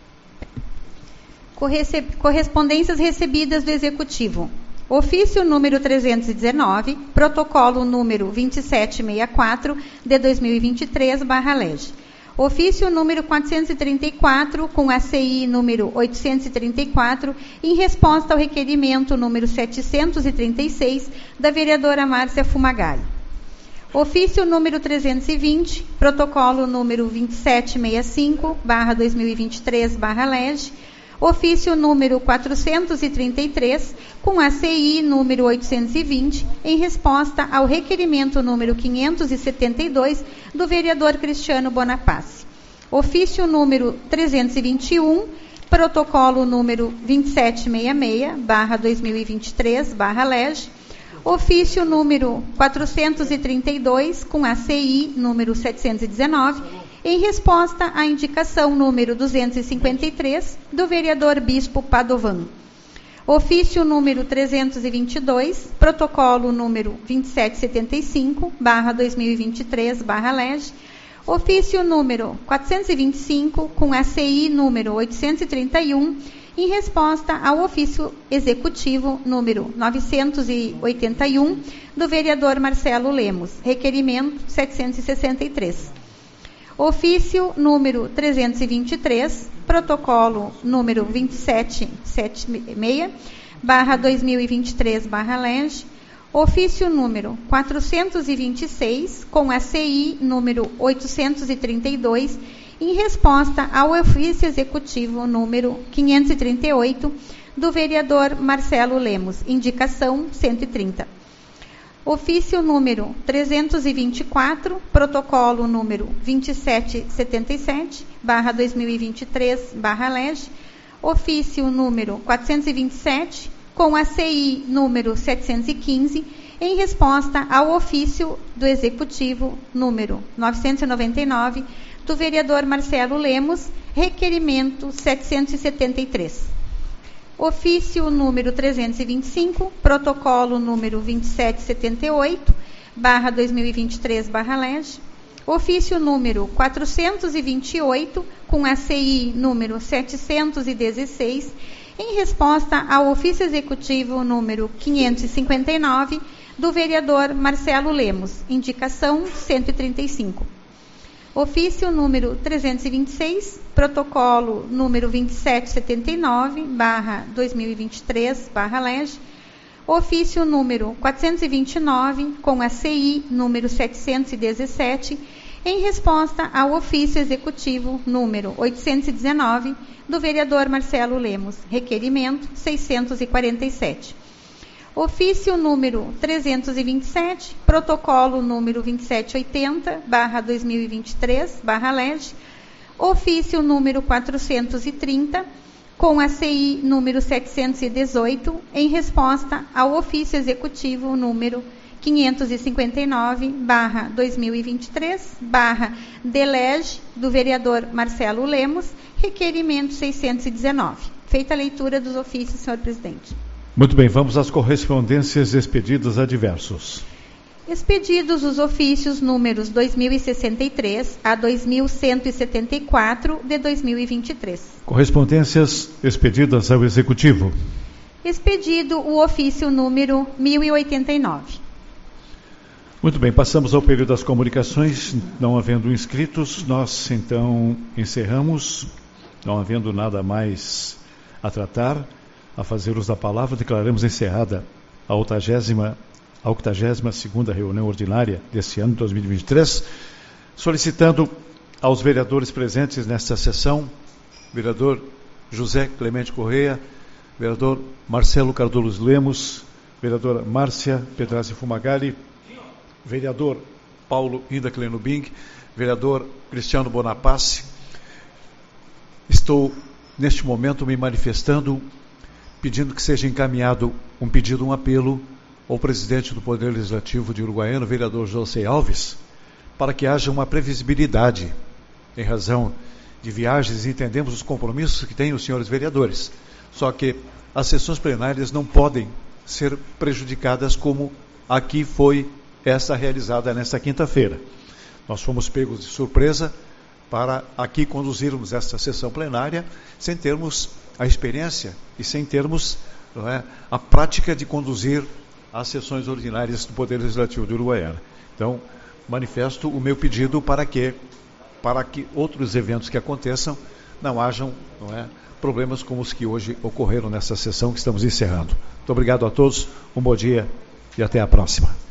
Correspondências recebidas do Executivo. Ofício número trezentos e dezenove, protocolo número vinte e sete sessenta e quatro, de dois mil e vinte e três, barra L E G. Ofício número quatrocentos e trinta e quatro, com a C I número oitocentos e trinta e quatro, em resposta ao requerimento número setecentos e trinta e seis, da vereadora Márcia Fumagalli. Ofício número trezentos e vinte, protocolo número vinte e sete sessenta e cinco, barra dois mil e vinte e três, barra L E G. Ofício número quatrocentos e trinta e três, com a C I número oitocentos e vinte, em resposta ao requerimento número quinhentos e setenta e dois, do vereador Cristiano Bonapace. Ofício número trezentos e vinte e um, protocolo número vinte e sete sessenta e seis, barra dois mil e vinte e três, barra L E G. Ofício número quatrocentos e trinta e dois, com a C I número setecentos e dezenove, em resposta à indicação número duzentos e cinquenta e três, do vereador Bispo Padovan. Ofício número trezentos e vinte e dois, protocolo número vinte e sete setenta e cinco, barra dois mil e vinte e três, barra L E G. Ofício número quatrocentos e vinte e cinco, com a C I número oitocentos e trinta e um, em resposta ao ofício executivo número novecentos e oitenta e um, do vereador Marcelo Lemos, requerimento setecentos e sessenta e três. Ofício número trezentos e vinte e três, protocolo número vinte e sete setenta e seis, barra dois mil e vinte e três, barra L E G. Ofício número quatrocentos e vinte e seis, com a C I número oitocentos e trinta e dois, em resposta ao ofício executivo número quinhentos e trinta e oito, do vereador Marcelo Lemos, indicação cento e trinta. Ofício número trezentos e vinte e quatro, protocolo número vinte e sete setenta e sete, barra dois mil e vinte e três, barra L E G. Ofício número quatrocentos e vinte e sete, com a C I número setecentos e quinze, em resposta ao ofício do Executivo número novecentos e noventa e nove, do vereador Marcelo Lemos, requerimento setecentos e setenta e três. Ofício número trezentos e vinte e cinco, protocolo número vinte e sete setenta e oito, barra dois mil e vinte e três, barra L E G. Ofício número quatrocentos e vinte e oito, com a C I número setecentos e dezesseis, em resposta ao ofício executivo número quinhentos e cinquenta e nove, do vereador Marcelo Lemos, indicação cento e trinta e cinco. Ofício número trezentos e vinte e seis, protocolo número vinte e sete setenta e nove, barra dois mil e vinte e três, barra L E G. Ofício número quatrocentos e vinte e nove, com a C I número setecentos e dezessete, em resposta ao ofício executivo número oitocentos e dezenove, do vereador Marcelo Lemos, requerimento seiscentos e quarenta e sete. Ofício número trezentos e vinte e sete, protocolo número vinte e sete oitenta, barra dois mil e vinte e três, barra L E G. Ofício número quatrocentos e trinta, com a C I número setecentos e dezoito, em resposta ao ofício executivo número quinhentos e cinquenta e nove, barra dois mil e vinte e três, barra D L E G, do vereador Marcelo Lemos, requerimento seiscentos e dezenove. Feita a leitura dos ofícios, senhor presidente. Muito bem, vamos às correspondências expedidas a diversos. Expedidos os ofícios números dois mil e sessenta e três a dois mil cento e setenta e quatro de dois mil e vinte e três. Correspondências expedidas ao Executivo. Expedido o ofício número mil e oitenta e nove. Muito bem, passamos ao período das comunicações. Não havendo inscritos, nós então encerramos. Não havendo nada mais a tratar, a fazer uso da palavra, declaramos encerrada a octagésima a octagésima segunda reunião ordinária deste ano, dois mil e vinte e três, solicitando aos vereadores presentes nesta sessão, vereador José Clemente Correia, vereador Marcelo Cardoso Lemos, vereadora Márcia Pedrazzi Fumagalli, vereador Paulo Inda Clenubing, vereador Cristiano Bonaparte. Estou, neste momento, me manifestando, pedindo que seja encaminhado um pedido, um apelo ao presidente do Poder Legislativo de Uruguaiana, vereador José Alves, para que haja uma previsibilidade em razão de viagens. Entendemos os compromissos que têm os senhores vereadores, só que as sessões plenárias não podem ser prejudicadas como aqui foi essa realizada nesta quinta-feira. Nós fomos pegos de surpresa para aqui conduzirmos esta sessão plenária sem termos a experiência e sem termos, não é, a prática de conduzir as sessões ordinárias do Poder Legislativo de Uruguaiana. Então, manifesto o meu pedido para que, para que outros eventos que aconteçam não hajam, não é, problemas como os que hoje ocorreram nessa sessão que estamos encerrando. Muito obrigado a todos, um bom dia e até a próxima.